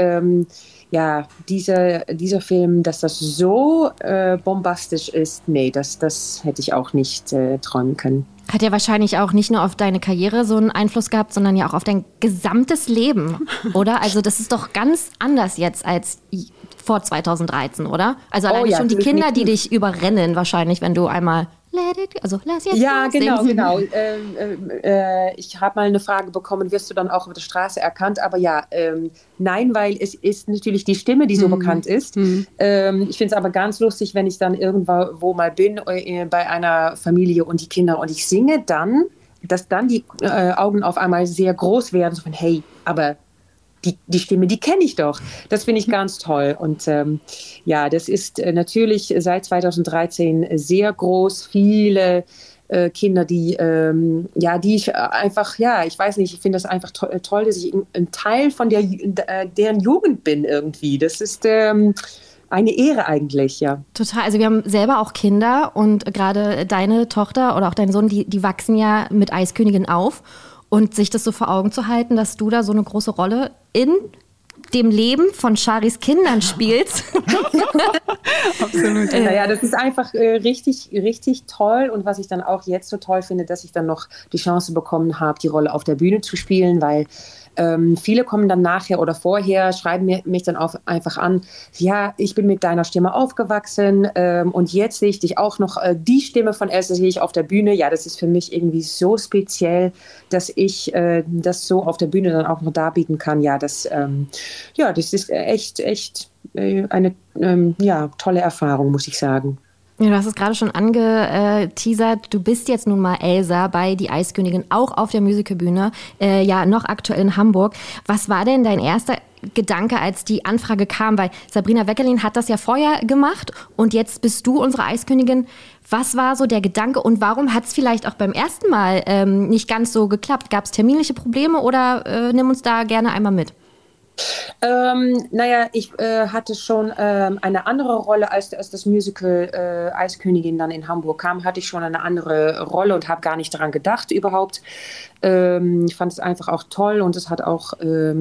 dieser Film, dass das so bombastisch ist, nee, das hätte ich auch nicht träumen können. Hat ja wahrscheinlich auch nicht nur auf deine Karriere so einen Einfluss gehabt, sondern ja auch auf dein gesamtes Leben, oder? Also das ist doch ganz anders jetzt als vor 2013, oder? Also alleine schon die Kinder, die dich überrennen wahrscheinlich, wenn du einmal lass jetzt ja, los, genau. Ich habe mal eine Frage bekommen, wirst du dann auch auf der Straße erkannt? Aber ja, nein, weil es ist natürlich die Stimme, die so bekannt ist. Ich finde es aber ganz lustig, wenn ich dann irgendwo mal bin bei einer Familie und die Kinder und ich singe dann, dass dann die Augen auf einmal sehr groß werden, so von hey, aber die Stimme, die kenne ich doch. Das finde ich ganz toll. Und ja, das ist natürlich seit 2013 sehr groß. Viele Kinder, die ich einfach, ja, ich weiß nicht, ich finde das einfach toll, dass ich ein Teil von deren Jugend bin irgendwie. Das ist eine Ehre eigentlich, ja. Total. Also wir haben selber auch Kinder und gerade deine Tochter oder auch dein Sohn, die wachsen ja mit Eiskönigin auf. Und sich das so vor Augen zu halten, dass du da so eine große Rolle in dem Leben von Charis Kindern spielst. Absolut. Naja, das ist einfach richtig, richtig toll. Und was ich dann auch jetzt so toll finde, dass ich dann noch die Chance bekommen habe, die Rolle auf der Bühne zu spielen, weil viele kommen dann nachher oder vorher, schreiben mich dann auch einfach an, ja, ich bin mit deiner Stimme aufgewachsen und jetzt sehe ich dich auch noch, die Stimme von Elsa sehe ich auf der Bühne. Ja, das ist für mich irgendwie so speziell, dass ich das so auf der Bühne dann auch noch darbieten kann. Ja, das ist echt eine tolle Erfahrung, muss ich sagen. Ja, du hast es gerade schon angeteasert. Du bist jetzt nun mal Elsa bei Die Eiskönigin, auch auf der Musicalbühne, noch aktuell in Hamburg. Was war denn dein erster Gedanke, als die Anfrage kam? Weil Sabrina Weckerlin hat das ja vorher gemacht und jetzt bist du unsere Eiskönigin. Was war so der Gedanke und warum hat es vielleicht auch beim ersten Mal nicht ganz so geklappt? Gab es terminliche Probleme oder nimm uns da gerne einmal mit? Ich hatte schon eine andere Rolle, als das Musical Eiskönigin dann in Hamburg kam, hatte ich schon eine andere Rolle und habe gar nicht daran gedacht überhaupt. Ich fand es einfach auch toll und es hat auch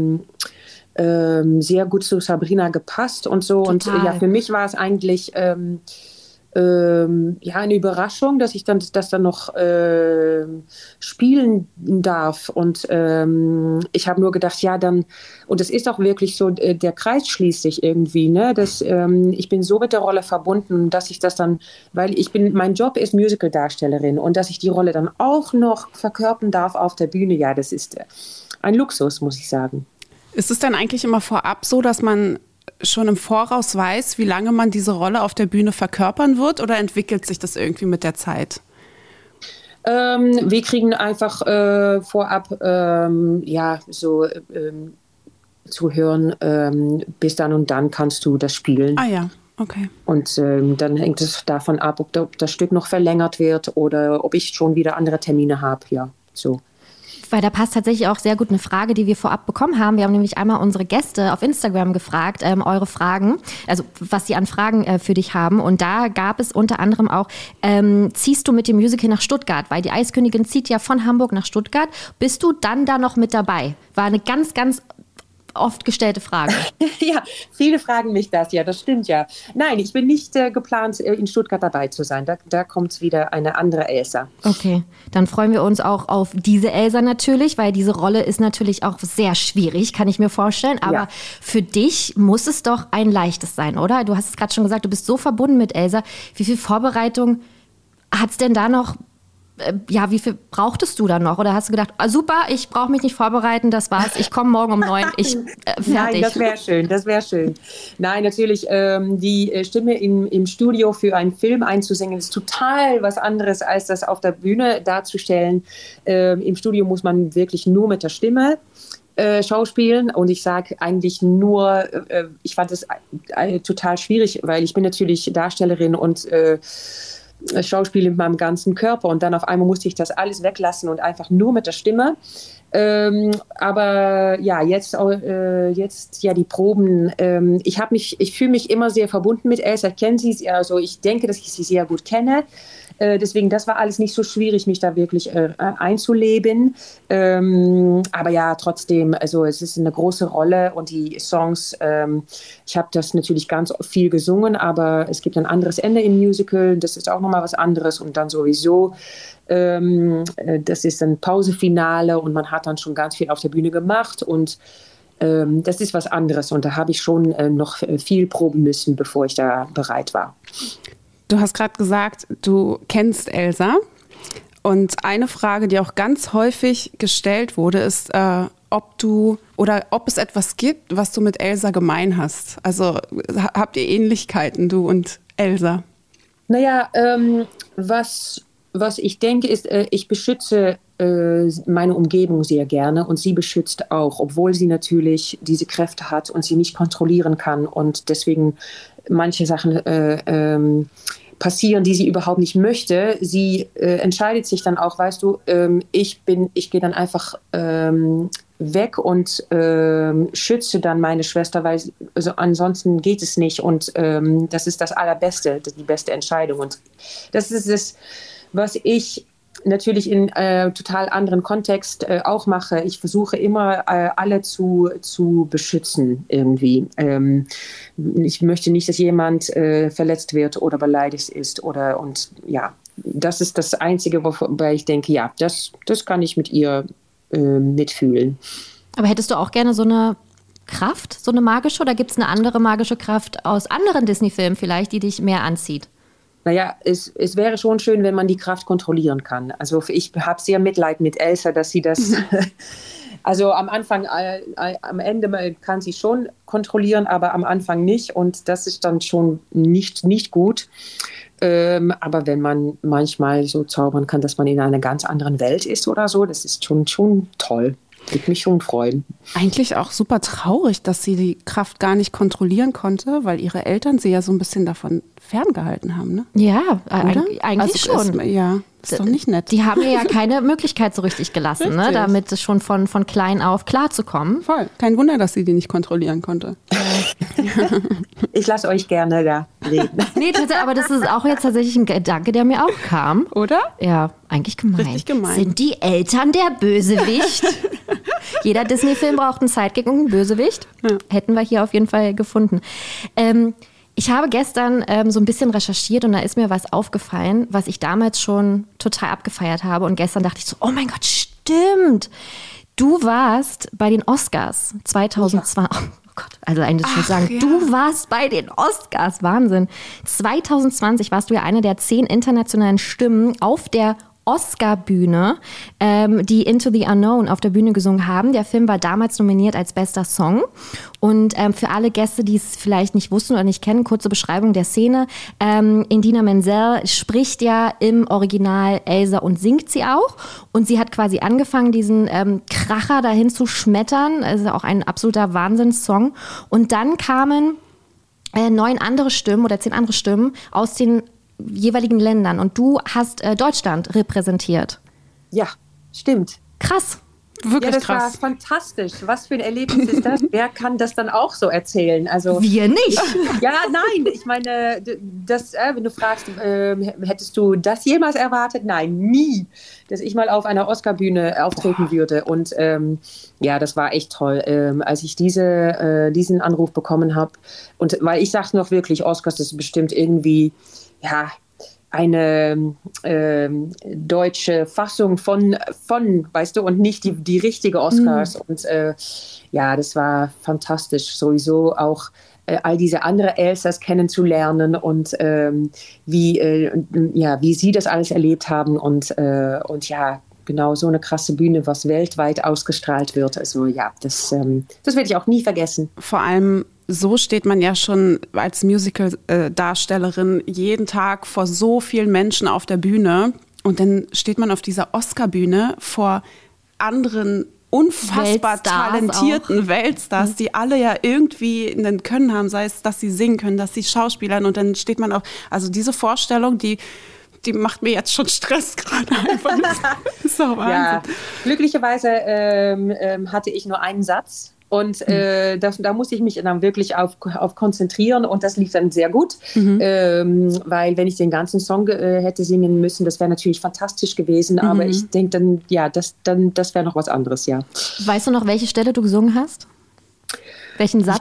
sehr gut zu Sabrina gepasst und so. Total. Und ja, für mich war es eigentlich eine Überraschung, dass ich das dann noch spielen darf. Und ich habe nur gedacht, ja, dann, und es ist auch wirklich so, der Kreis schließt sich irgendwie, ne? Ich bin so mit der Rolle verbunden, dass ich das dann, mein Job ist Musical-Darstellerin und dass ich die Rolle dann auch noch verkörpern darf auf der Bühne, ja, das ist ein Luxus, muss ich sagen. Ist es dann eigentlich immer vorab so, dass man schon im Voraus weiß, wie lange man diese Rolle auf der Bühne verkörpern wird, oder entwickelt sich das irgendwie mit der Zeit? Wir kriegen einfach vorab zu hören, bis dann und dann kannst du das spielen. Ah ja, okay. Und dann hängt es davon ab, ob das Stück noch verlängert wird oder ob ich schon wieder andere Termine habe, ja, so. Weil da passt tatsächlich auch sehr gut eine Frage, die wir vorab bekommen haben. Wir haben nämlich einmal unsere Gäste auf Instagram gefragt, eure Fragen, also was sie an Fragen für dich haben. Und da gab es unter anderem auch, ziehst du mit dem Musical nach Stuttgart? Weil die Eiskönigin zieht ja von Hamburg nach Stuttgart. Bist du dann da noch mit dabei? War eine ganz, ganz oft gestellte Frage. Ja, viele fragen mich das, ja, das stimmt ja. Nein, ich bin nicht geplant, in Stuttgart dabei zu sein. Da kommt wieder eine andere Elsa. Okay, dann freuen wir uns auch auf diese Elsa natürlich, weil diese Rolle ist natürlich auch sehr schwierig, kann ich mir vorstellen. Aber ja, für dich muss es doch ein leichtes sein, oder? Du hast es gerade schon gesagt, du bist so verbunden mit Elsa. Wie viel Vorbereitung hat es denn da noch? Wie viel brauchtest du dann noch? Oder hast du gedacht, super, ich brauche mich nicht vorbereiten, das war's, ich komme morgen um 9, fertig. Nein, das wäre schön. Nein, natürlich, die Stimme im Studio für einen Film einzusingen, ist total was anderes, als das auf der Bühne darzustellen. Im Studio muss man wirklich nur mit der Stimme schauspielen und ich sage eigentlich nur, ich fand es total schwierig, weil ich bin natürlich Darstellerin und Schauspiel mit meinem ganzen Körper und dann auf einmal musste ich das alles weglassen und einfach nur mit der Stimme. Aber ja, jetzt ja die Proben. Ich fühle mich immer sehr verbunden mit Elsa. Ich kenne sie, also ich denke, dass ich sie sehr gut kenne. Deswegen, das war alles nicht so schwierig, mich da wirklich einzuleben. Aber ja, trotzdem, also es ist eine große Rolle und die Songs, ich habe das natürlich ganz viel gesungen, aber es gibt ein anderes Ende im Musical, das ist auch nochmal was anderes und dann sowieso, das ist ein Pausefinale und man hat dann schon ganz viel auf der Bühne gemacht und das ist was anderes und da habe ich schon noch viel proben müssen, bevor ich da bereit war. Du hast gerade gesagt, du kennst Elsa und eine Frage, die auch ganz häufig gestellt wurde, ist, ob es etwas gibt, was du mit Elsa gemein hast. Also habt ihr Ähnlichkeiten, du und Elsa? Naja, was ich denke ist, ich beschütze meine Umgebung sehr gerne und sie beschützt auch, obwohl sie natürlich diese Kräfte hat und sie nicht kontrollieren kann und deswegen manche Sachen passieren, die sie überhaupt nicht möchte. Sie entscheidet sich dann auch, weißt du, ich gehe dann einfach weg und schütze dann meine Schwester, weil also ansonsten geht es nicht und das ist das Allerbeste, die beste Entscheidung und das ist es, was ich natürlich in total anderen Kontext auch mache. Ich versuche immer, alle zu beschützen irgendwie. Ich möchte nicht, dass jemand verletzt wird oder beleidigt ist und ja, das ist das Einzige, wobei ich denke, ja, das kann ich mit ihr mitfühlen. Aber hättest du auch gerne so eine Kraft, so eine magische, oder gibt es eine andere magische Kraft aus anderen Disney-Filmen vielleicht, die dich mehr anzieht? Naja, es wäre schon schön, wenn man die Kraft kontrollieren kann. Also ich habe sehr Mitleid mit Elsa, dass sie das... Also am Anfang, am Ende kann sie schon kontrollieren, aber am Anfang nicht. Und das ist dann schon nicht gut. Aber wenn man manchmal so zaubern kann, dass man in einer ganz anderen Welt ist oder so, das ist schon toll. Würde mich schon freuen. Eigentlich auch super traurig, dass sie die Kraft gar nicht kontrollieren konnte, weil ihre Eltern sie ja so ein bisschen davon ferngehalten haben, ne? Ja, eigentlich schon. Ist doch nicht nett. Die haben ihr ja keine Möglichkeit so richtig gelassen, ne, damit schon von klein auf klarzukommen. Voll. Kein Wunder, dass sie die nicht kontrollieren konnte. Ich lasse euch gerne da reden. Nee, aber das ist auch jetzt tatsächlich ein Gedanke, der mir auch kam. Oder? Ja, eigentlich gemein. Richtig gemein. Sind die Eltern der Bösewicht? Jeder Disney-Film braucht einen Sidekick und einen Bösewicht. Ja. Hätten wir hier auf jeden Fall gefunden. Ich habe gestern so ein bisschen recherchiert und da ist mir was aufgefallen, was ich damals schon total abgefeiert habe. Und gestern dachte ich so, oh mein Gott, stimmt. Du warst bei den Oscars 2002. Ja. Oh Gott, also eigentlich schon sagen, ja. Du warst bei den Oscars. Wahnsinn. 2020 warst du ja eine der 10 internationalen Stimmen auf der Oscar-Bühne, die Into the Unknown auf der Bühne gesungen haben. Der Film war damals nominiert als bester Song. Und für alle Gäste, die es vielleicht nicht wussten oder nicht kennen, kurze Beschreibung der Szene. Idina Menzel spricht ja im Original Elsa und singt sie auch. Und sie hat quasi angefangen, diesen Kracher dahin zu schmettern. Also auch ein absoluter Wahnsinnssong. Und dann kamen 9 andere Stimmen oder 10 andere Stimmen aus den jeweiligen Ländern. Und du hast Deutschland repräsentiert. Ja, stimmt. Krass. Wirklich das krass. War fantastisch. Was für ein Erlebnis ist das? Wer kann das dann auch so erzählen? Also, wir nicht. Ja, nein. Ich meine, wenn du fragst, hättest du das jemals erwartet? Nein, nie, dass ich mal auf einer Oscar-Bühne auftreten würde. Und das war echt toll, als ich diesen Anruf bekommen habe. Und weil ich sage noch wirklich, Oscars, das ist bestimmt irgendwie eine deutsche Fassung von, weißt du, und nicht die richtige Oscars. Und das war fantastisch, sowieso auch all diese anderen Elsas kennenzulernen und wie sie das alles erlebt haben und genau so eine krasse Bühne, was weltweit ausgestrahlt wird. Also das werde ich auch nie vergessen. Vor allem so steht man ja schon als Musical-Darstellerin jeden Tag vor so vielen Menschen auf der Bühne. Und dann steht man auf dieser Oscar-Bühne vor anderen unfassbar talentierten Weltstars, die alle ja irgendwie ein Können haben, sei es, dass sie singen können, dass sie schauspielern. Und dann steht man auf, also diese Vorstellung, die macht mir jetzt schon Stress gerade einfach. Das ist so Wahnsinn. Ja, glücklicherweise hatte ich nur einen Satz. Und da musste ich mich dann wirklich auf konzentrieren und das lief dann sehr gut, weil wenn ich den ganzen Song hätte singen müssen, das wäre natürlich fantastisch gewesen, aber ich denke das wäre noch was anderes, ja. Weißt du noch, welche Stelle du gesungen hast? Welchen Satz?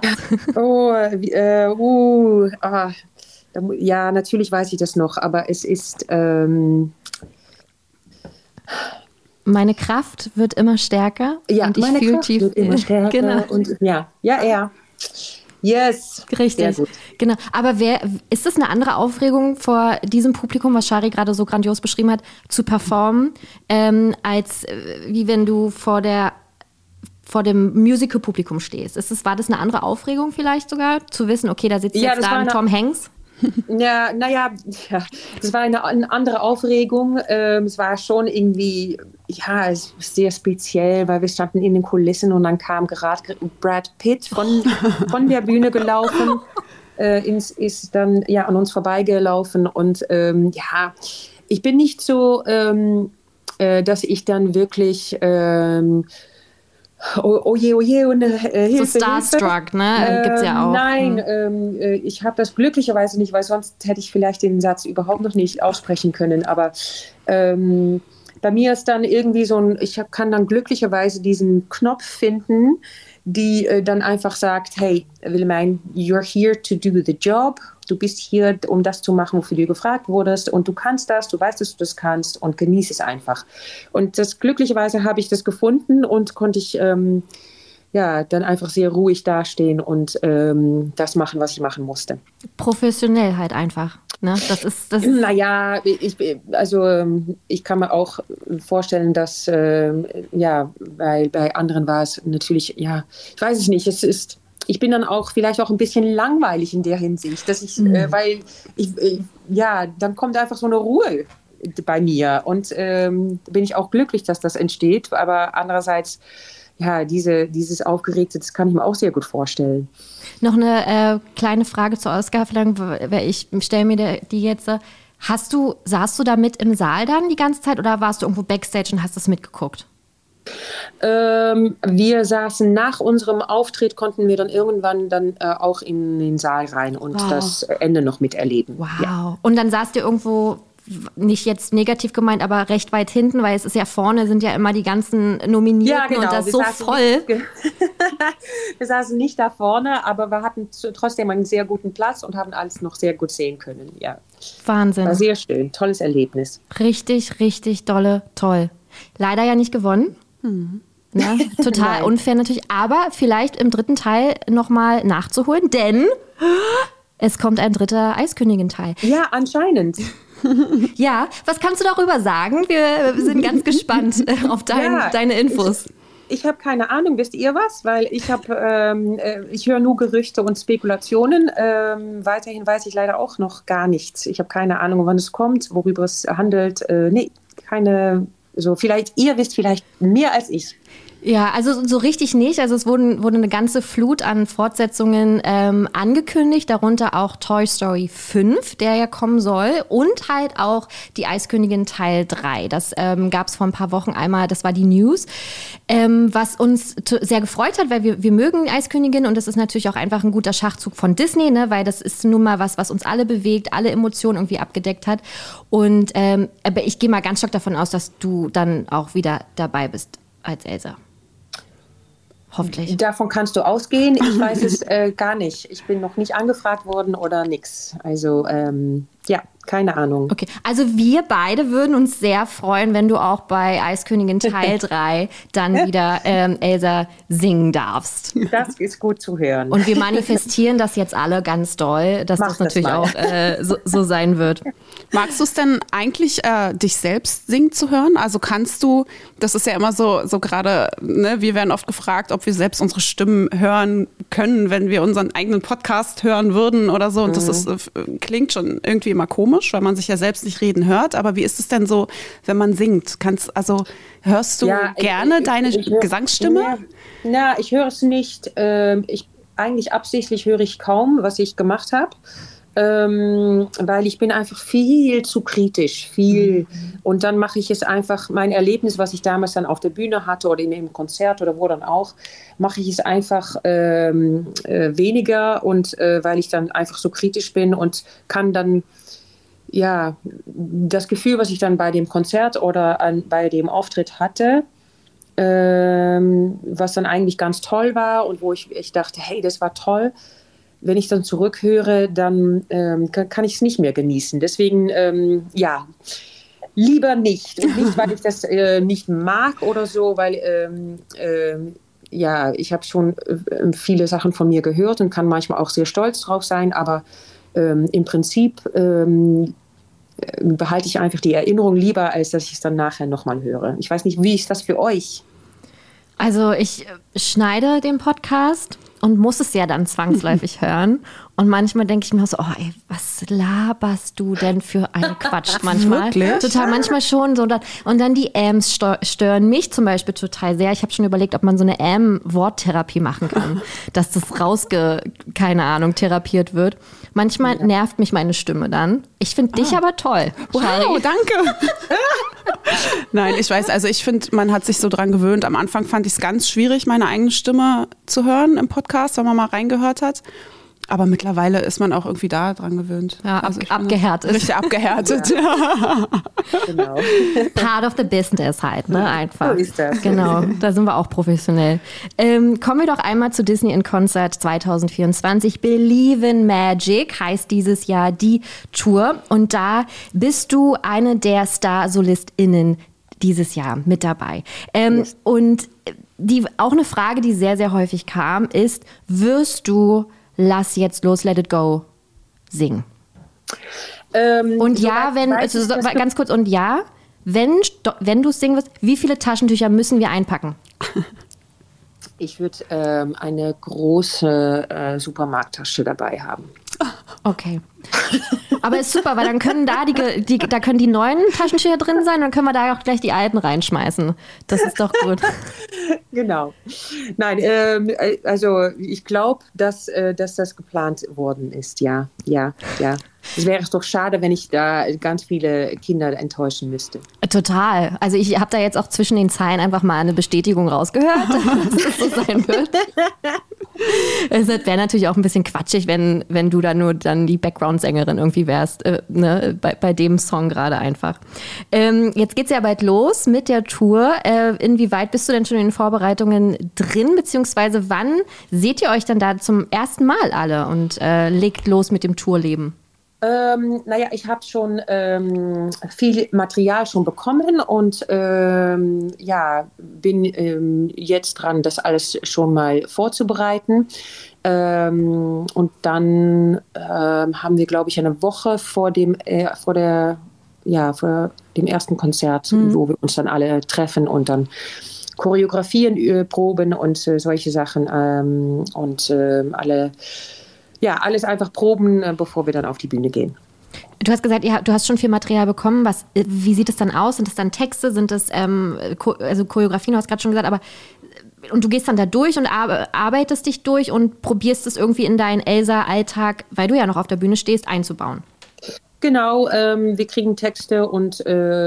Ja, natürlich weiß ich das noch, aber es ist... Meine Kraft wird immer stärker. Ja, und ich meine Kraft tief, wird immer stärker. Genau. Und ja. Yes. Richtig. Sehr gut. Genau. Aber ist das eine andere Aufregung vor diesem Publikum, was Shari gerade so grandios beschrieben hat, zu performen, als wie wenn du vor dem Musical-Publikum stehst? War das eine andere Aufregung vielleicht sogar? Zu wissen, okay, da sitzt jetzt da ein Tom Hanks? Ja, das war eine andere Aufregung. Es war schon irgendwie, sehr speziell, weil wir standen in den Kulissen und dann kam gerade Brad Pitt von der Bühne gelaufen, ist dann an uns vorbeigelaufen und ich bin nicht so, dass ich dann wirklich oh je, und Hilfe, so Starstruck, Hilfe. Ne? Gibt's ja auch. Nein, ich habe das glücklicherweise nicht, weil sonst hätte ich vielleicht den Satz überhaupt noch nicht aussprechen können. Aber bei mir ist dann irgendwie kann dann glücklicherweise diesen Knopf finden, die dann einfach sagt, hey, Willemijn, you're here to do the job. Du bist hier, um das zu machen, wofür du gefragt wurdest. Und du kannst das, du weißt, dass du das kannst und genieß es einfach. Und glücklicherweise habe ich das gefunden und konnte ich dann einfach sehr ruhig dastehen und das machen, was ich machen musste. Professionell halt einfach. Ne? Naja, ich kann mir auch vorstellen, dass bei anderen war es natürlich, ich weiß es nicht, ich bin dann auch vielleicht auch ein bisschen langweilig in der Hinsicht, dass ich, weil dann kommt einfach so eine Ruhe bei mir und bin ich auch glücklich, dass das entsteht, aber andererseits, dieses Aufgeregte, das kann ich mir auch sehr gut vorstellen. Noch eine kleine Frage zur Oscar-Verleihung, ich stelle mir die jetzt. Saßt du da mit im Saal dann die ganze Zeit oder warst du irgendwo Backstage und hast das mitgeguckt? Wir saßen nach unserem Auftritt, konnten wir dann irgendwann auch in den Saal rein und das Ende noch miterleben. Wow. Ja. Und dann saßt ihr irgendwo, nicht jetzt negativ gemeint, aber recht weit hinten, weil es ist ja vorne, sind ja immer die ganzen Nominierten und das ist so voll. Wir saßen nicht da vorne, aber wir hatten trotzdem einen sehr guten Platz und haben alles noch sehr gut sehen können. Ja. Wahnsinn. War sehr schön, tolles Erlebnis. Richtig, richtig toll. Leider ja nicht gewonnen. Ja, total unfair natürlich, aber vielleicht im dritten Teil nochmal nachzuholen, denn es kommt ein dritter Eiskönigin-Teil. Ja, anscheinend. Ja, was kannst du darüber sagen? Wir sind ganz gespannt auf deine Infos. Ich habe keine Ahnung, wisst ihr was? Weil ich höre nur Gerüchte und Spekulationen. Weiterhin weiß ich leider auch noch gar nichts. Ich habe keine Ahnung, wann es kommt, worüber es handelt. Vielleicht, ihr wisst vielleicht mehr als ich. Ja, also so richtig nicht. Also es wurde eine ganze Flut an Fortsetzungen angekündigt, darunter auch Toy Story 5, der ja kommen soll, und halt auch die Eiskönigin Teil 3. Das gab es vor ein paar Wochen einmal, das war die News, was uns sehr gefreut hat, weil wir mögen Eiskönigin und das ist natürlich auch einfach ein guter Schachzug von Disney, ne, weil das ist nun mal was uns alle bewegt, alle Emotionen irgendwie abgedeckt hat. Und aber ich gehe mal ganz stark davon aus, dass du dann auch wieder dabei bist als Elsa. Hoffentlich. Davon kannst du ausgehen. Ich weiß es gar nicht. Ich bin noch nicht angefragt worden oder nix. Also, keine Ahnung. Okay, also wir beide würden uns sehr freuen, wenn du auch bei Eiskönigin Teil 3 dann wieder Elsa singen darfst. Das ist gut zu hören. Und wir manifestieren das jetzt alle ganz doll, dass das natürlich auch so sein wird. Magst du es denn eigentlich, dich selbst singen zu hören? Also kannst du, das ist ja immer so gerade, ne, wir werden oft gefragt, ob wir selbst unsere Stimmen hören können, wenn wir unseren eigenen Podcast hören würden oder so. Und das klingt schon irgendwie immer komisch, weil man sich ja selbst nicht reden hört. Aber wie ist es denn so, wenn man singt? Hörst du gerne deine Gesangsstimme? Ich höre es nicht. Eigentlich absichtlich höre ich kaum, was ich gemacht habe. Weil ich bin einfach viel zu kritisch, und dann mache ich es einfach, mein Erlebnis, was ich damals dann auf der Bühne hatte oder im Konzert oder wo dann auch, mache ich es einfach weniger und weil ich dann einfach so kritisch bin und kann dann das Gefühl, was ich dann bei dem Konzert oder bei dem Auftritt hatte, was dann eigentlich ganz toll war und wo ich dachte, hey, das war toll. Wenn ich dann zurückhöre, dann kann ich es nicht mehr genießen. Deswegen, lieber nicht. Und nicht, weil ich das nicht mag oder so, weil ich habe schon viele Sachen von mir gehört und kann manchmal auch sehr stolz drauf sein, aber im Prinzip behalte ich einfach die Erinnerung lieber, als dass ich es dann nachher nochmal höre. Ich weiß nicht, wie ist das für euch? Also ich schneide den Podcast und muss es ja dann zwangsläufig hören. Und manchmal denke ich mir so, was laberst du denn für einen Quatsch manchmal? Wirklich? Total, manchmal schon. So, und dann die Ms stören mich zum Beispiel total sehr. Ich habe schon überlegt, ob man so eine Worttherapie machen kann, dass das therapiert wird. Manchmal nervt mich meine Stimme dann. Ich finde dich aber toll. Wow, danke. Nein, ich weiß, also ich finde, man hat sich so dran gewöhnt. Am Anfang fand ich es ganz schwierig, meine eigene Stimme zu hören im Podcast, wenn man mal reingehört hat. Aber mittlerweile ist man auch irgendwie da dran gewöhnt. Ja, also abgehärtet. Richtig abgehärtet. Ja. Genau. Part of the business halt, ne? Einfach. So ist das. Genau, da sind wir auch professionell. Kommen wir doch einmal zu Disney in Concert 2024. Believe in Magic heißt dieses Jahr die Tour. Und da bist du eine der Star-SolistInnen dieses Jahr mit dabei. Yes. Und auch eine Frage, die sehr, sehr häufig kam, ist, wirst du Lass jetzt los, Let It Go singen? Und ja, ganz kurz, und ja, wenn du es singen wirst, wie viele Taschentücher müssen wir einpacken? Ich würde eine große Supermarkttasche dabei haben. Okay. Aber ist super, weil dann können da können die neuen Taschentücher drin sein, dann können wir da auch gleich die alten reinschmeißen. Das ist doch gut. Genau. Nein, also ich glaube, dass das geplant worden ist. Ja. Es wäre doch schade, wenn ich da ganz viele Kinder enttäuschen müsste. Total. Also ich habe da jetzt auch zwischen den Zeilen einfach mal eine Bestätigung rausgehört, dass es so sein wird. Es wäre natürlich auch ein bisschen quatschig, wenn du da nur dann die Background-Sängerin irgendwie wärst, bei dem Song gerade einfach. Jetzt geht's ja bald los mit der Tour. Inwieweit bist du denn schon in den Vorbereitungen drin, beziehungsweise wann seht ihr euch dann da zum ersten Mal alle und legt los mit dem Tourleben? Ich habe schon viel Material schon bekommen und bin jetzt dran, das alles schon mal vorzubereiten. Und dann haben wir, glaube ich, eine Woche vor dem ersten Konzert, wo wir uns dann alle treffen und dann Choreografien proben und solche Sachen alles einfach proben, bevor wir dann auf die Bühne gehen. Du hast gesagt, du hast schon viel Material bekommen. Wie sieht es dann aus? Sind es dann Texte? Sind es Choreografien? Du hast gerade schon gesagt, aber und du gehst dann da durch und arbeitest dich durch und probierst es irgendwie in deinen Elsa-Alltag, weil du ja noch auf der Bühne stehst, einzubauen. Genau, wir kriegen Texte und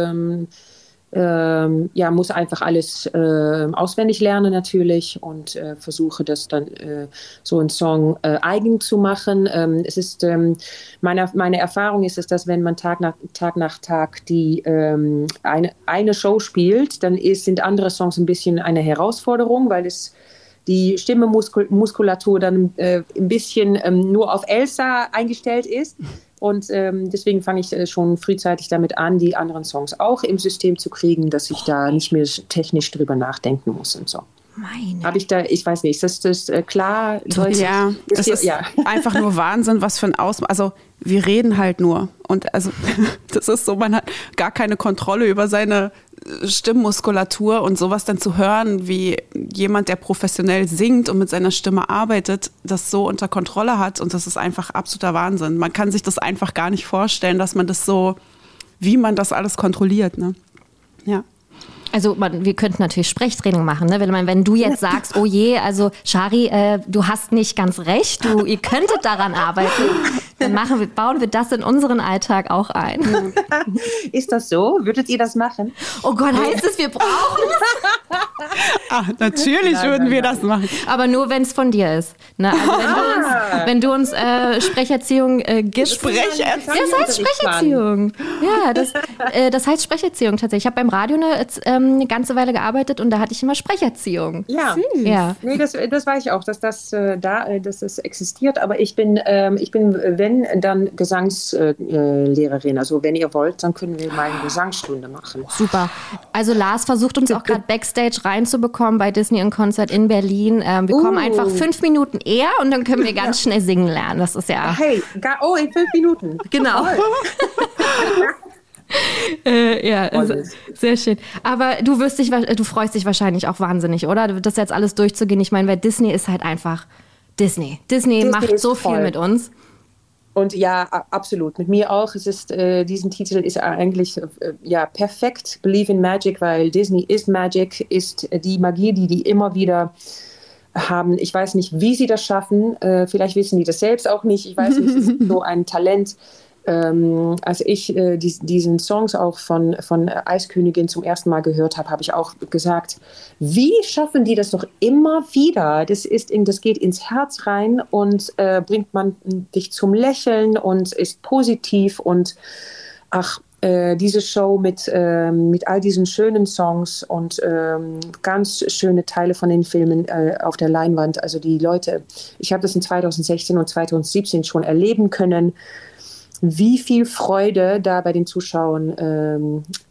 muss einfach alles auswendig lernen natürlich und versuche das dann so einen Song eigen zu machen. Es ist meine Erfahrung ist es, dass wenn man Tag nach Tag die eine Show spielt, dann sind andere Songs ein bisschen eine Herausforderung, weil die Stimmemuskulatur dann ein bisschen nur auf Elsa eingestellt ist. Und deswegen fange ich schon frühzeitig damit an, die anderen Songs auch im System zu kriegen, dass ich da nicht mehr technisch drüber nachdenken muss und so. Habe ich da, ich weiß nicht, ist das klar? Ja, das ist einfach nur Wahnsinn, was für ein also wir reden halt nur. Und also das ist so, man hat gar keine Kontrolle über seine Stimmmuskulatur und sowas dann zu hören, wie jemand, der professionell singt und mit seiner Stimme arbeitet, das so unter Kontrolle hat, und das ist einfach absoluter Wahnsinn. Man kann sich das einfach gar nicht vorstellen, dass man das so, wie man das alles kontrolliert, ne? Ja. Also wir könnten natürlich Sprechtraining machen, ne? Wenn du jetzt sagst, oh je, also Shari, du hast nicht ganz recht, ihr könntet daran arbeiten, dann bauen wir das in unseren Alltag auch ein. Ist das so? Würdet ihr das machen? Oh Gott, heißt es, wir brauchen es? Ach, natürlich würden wir das machen. Aber nur, wenn es von dir ist. Ne? Also wenn du uns Sprecherziehung gibst. Sprecherziehung? Das heißt Sprecherziehung. Ja, das heißt Sprecherziehung tatsächlich. Ich habe beim Radio eine ganze Weile gearbeitet und da hatte ich immer Sprecherziehung. Ja. Nee, das weiß ich auch, dass das existiert. Aber ich bin wenn, dann Gesangslehrerin. Also wenn ihr wollt, dann können wir mal eine Gesangsstunde machen. Super. Also Lars versucht uns auch gerade Backstage reinzubekommen bei Disney in Konzert in Berlin. Wir kommen einfach 5 Minuten eher und dann können wir ganz schnell singen lernen. Das ist ja... Hey, in 5 Minuten. Genau. Also, sehr schön. Aber du freust dich wahrscheinlich auch wahnsinnig, oder? Das jetzt alles durchzugehen. Ich meine, weil Disney ist halt einfach Disney. Disney macht so viel mit uns. Und ja, absolut. Mit mir auch. Diesen Titel ist eigentlich perfekt. Believe in Magic, weil Disney is Magic, ist die Magie, die immer wieder haben. Ich weiß nicht, wie sie das schaffen. Vielleicht wissen die das selbst auch nicht. Ich weiß nicht, es ist so ein Talent. Als ich diesen Songs auch von Eiskönigin zum ersten Mal gehört habe, habe ich auch gesagt, wie schaffen die das doch immer wieder? Das geht ins Herz rein und bringt man dich zum Lächeln und ist positiv und diese Show mit all diesen schönen Songs und ganz schöne Teile von den Filmen auf der Leinwand. Also die Leute, ich habe das in 2016 und 2017 schon erleben können, wie viel Freude da bei den Zuschauern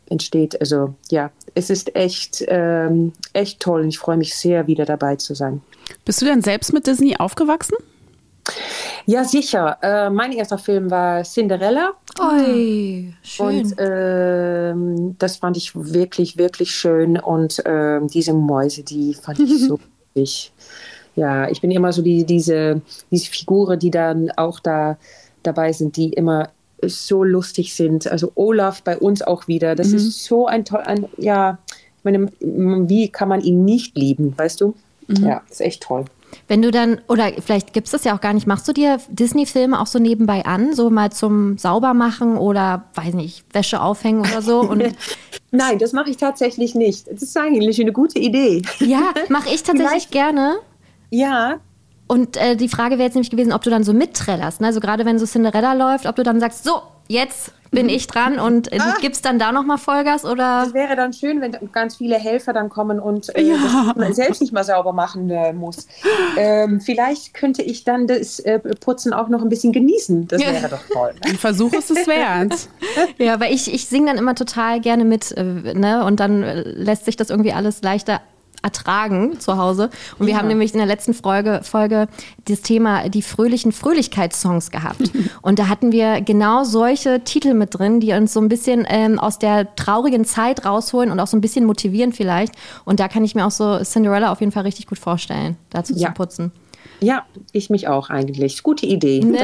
entsteht. Also ja, es ist echt toll und ich freue mich sehr, wieder dabei zu sein. Bist du denn selbst mit Disney aufgewachsen? Ja, sicher. Mein erster Film war Cinderella. Oi, schön. Und das fand ich wirklich, wirklich schön. Und diese Mäuse, die fand ich so wichtig. Ja, ich bin immer so diese Figuren, die dann auch dabei sind, die immer so lustig sind. Also Olaf bei uns auch wieder. Das ist so ja, ich meine, wie kann man ihn nicht lieben, weißt du? Ja, ist echt toll. Wenn du dann, oder vielleicht gibt es das ja auch gar nicht, machst du dir Disney-Filme auch so nebenbei an, so mal zum Saubermachen oder, weiß nicht, Wäsche aufhängen oder so? Und Nein, das mache ich tatsächlich nicht. Das ist eigentlich eine gute Idee. ja, mache ich tatsächlich gerne. Ja. Und die Frage wäre jetzt nämlich gewesen, ob du dann so mitträllerst, ne? Also gerade wenn so Cinderella läuft, ob du dann sagst, so, jetzt bin ich dran und du gibst dann da nochmal Vollgas oder? Das wäre dann schön, wenn ganz viele Helfer dann kommen und das man selbst nicht mal sauber machen muss. Vielleicht könnte ich dann das Putzen auch noch ein bisschen genießen. Das wäre doch toll. Ein Versuch ist es wert. Ja, weil ich singe dann immer total gerne mit, ne? Und dann lässt sich das irgendwie alles leichter ertragen zu Hause. Und wir haben nämlich in der letzten Folge das Thema die fröhlichen Fröhlichkeitssongs gehabt. Und da hatten wir genau solche Titel mit drin, die uns so ein bisschen aus der traurigen Zeit rausholen und auch so ein bisschen motivieren vielleicht. Und da kann ich mir auch so Cinderella auf jeden Fall richtig gut vorstellen, dazu zu putzen. Ja, ich mich auch eigentlich. Gute Idee. Ne?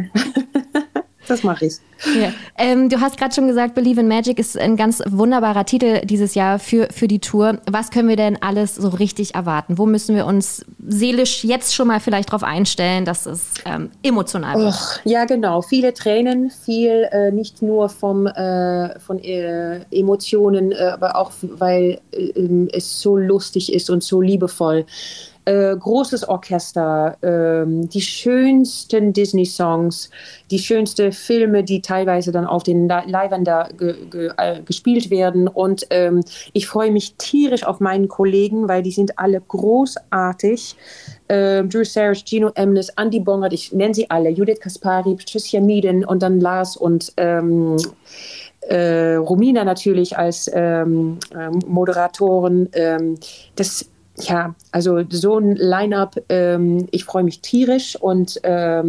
Das mache ich. Ja. Du hast gerade schon gesagt, Believe in Magic ist ein ganz wunderbarer Titel dieses Jahr für die Tour. Was können wir denn alles so richtig erwarten? Wo müssen wir uns seelisch jetzt schon mal vielleicht drauf einstellen, dass es emotional wird? Ja, genau. Viele Tränen, viel nicht nur von Emotionen, aber auch, weil es so lustig ist und so liebevoll. Großes Orchester, die schönsten Disney-Songs, die schönsten Filme, die teilweise dann auf den Leinwänden gespielt werden. Und ich freue mich tierisch auf meinen Kollegen, weil die sind alle großartig. Drew Sayers, Gino Emnes, Andy Bongert, ich nenne sie alle, Judith Kaspari, Patricia Meaden und dann Lars und Romina natürlich als Moderatoren. Ja, also so ein Line-Up, ich freue mich tierisch und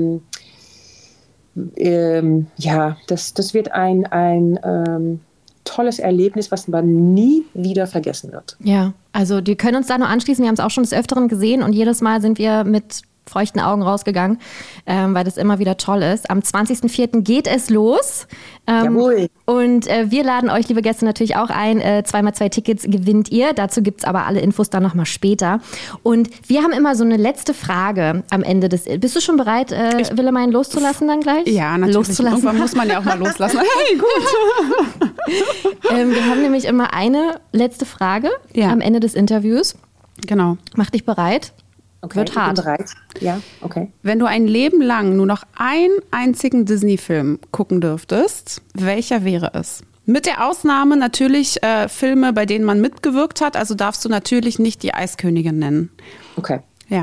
ja, das wird ein tolles Erlebnis, was man nie wieder vergessen wird. Ja, also die können uns da nur anschließen. Wir haben es auch schon des Öfteren gesehen und jedes Mal sind wir mit feuchten Augen rausgegangen, weil das immer wieder toll ist. Am 20.04. geht es los. Jawohl. Und wir laden euch, liebe Gäste, natürlich auch ein. 2x2 Tickets gewinnt ihr. Dazu gibt es aber alle Infos dann nochmal später. Und wir haben immer so eine letzte Frage am Ende des... Bist du schon bereit, Willemijn loszulassen dann gleich? Ja, natürlich. Irgendwann muss man ja auch mal loslassen. Hey, gut. Wir haben nämlich immer eine letzte Frage am Ende des Interviews. Genau. Mach dich bereit. Okay, wird hart. Ich bin bereit. Ja, okay. Wenn du ein Leben lang nur noch einen einzigen Disney-Film gucken dürftest, welcher wäre es? Mit der Ausnahme natürlich Filme, bei denen man mitgewirkt hat. Also darfst du natürlich nicht die Eiskönigin nennen. Okay. Ja.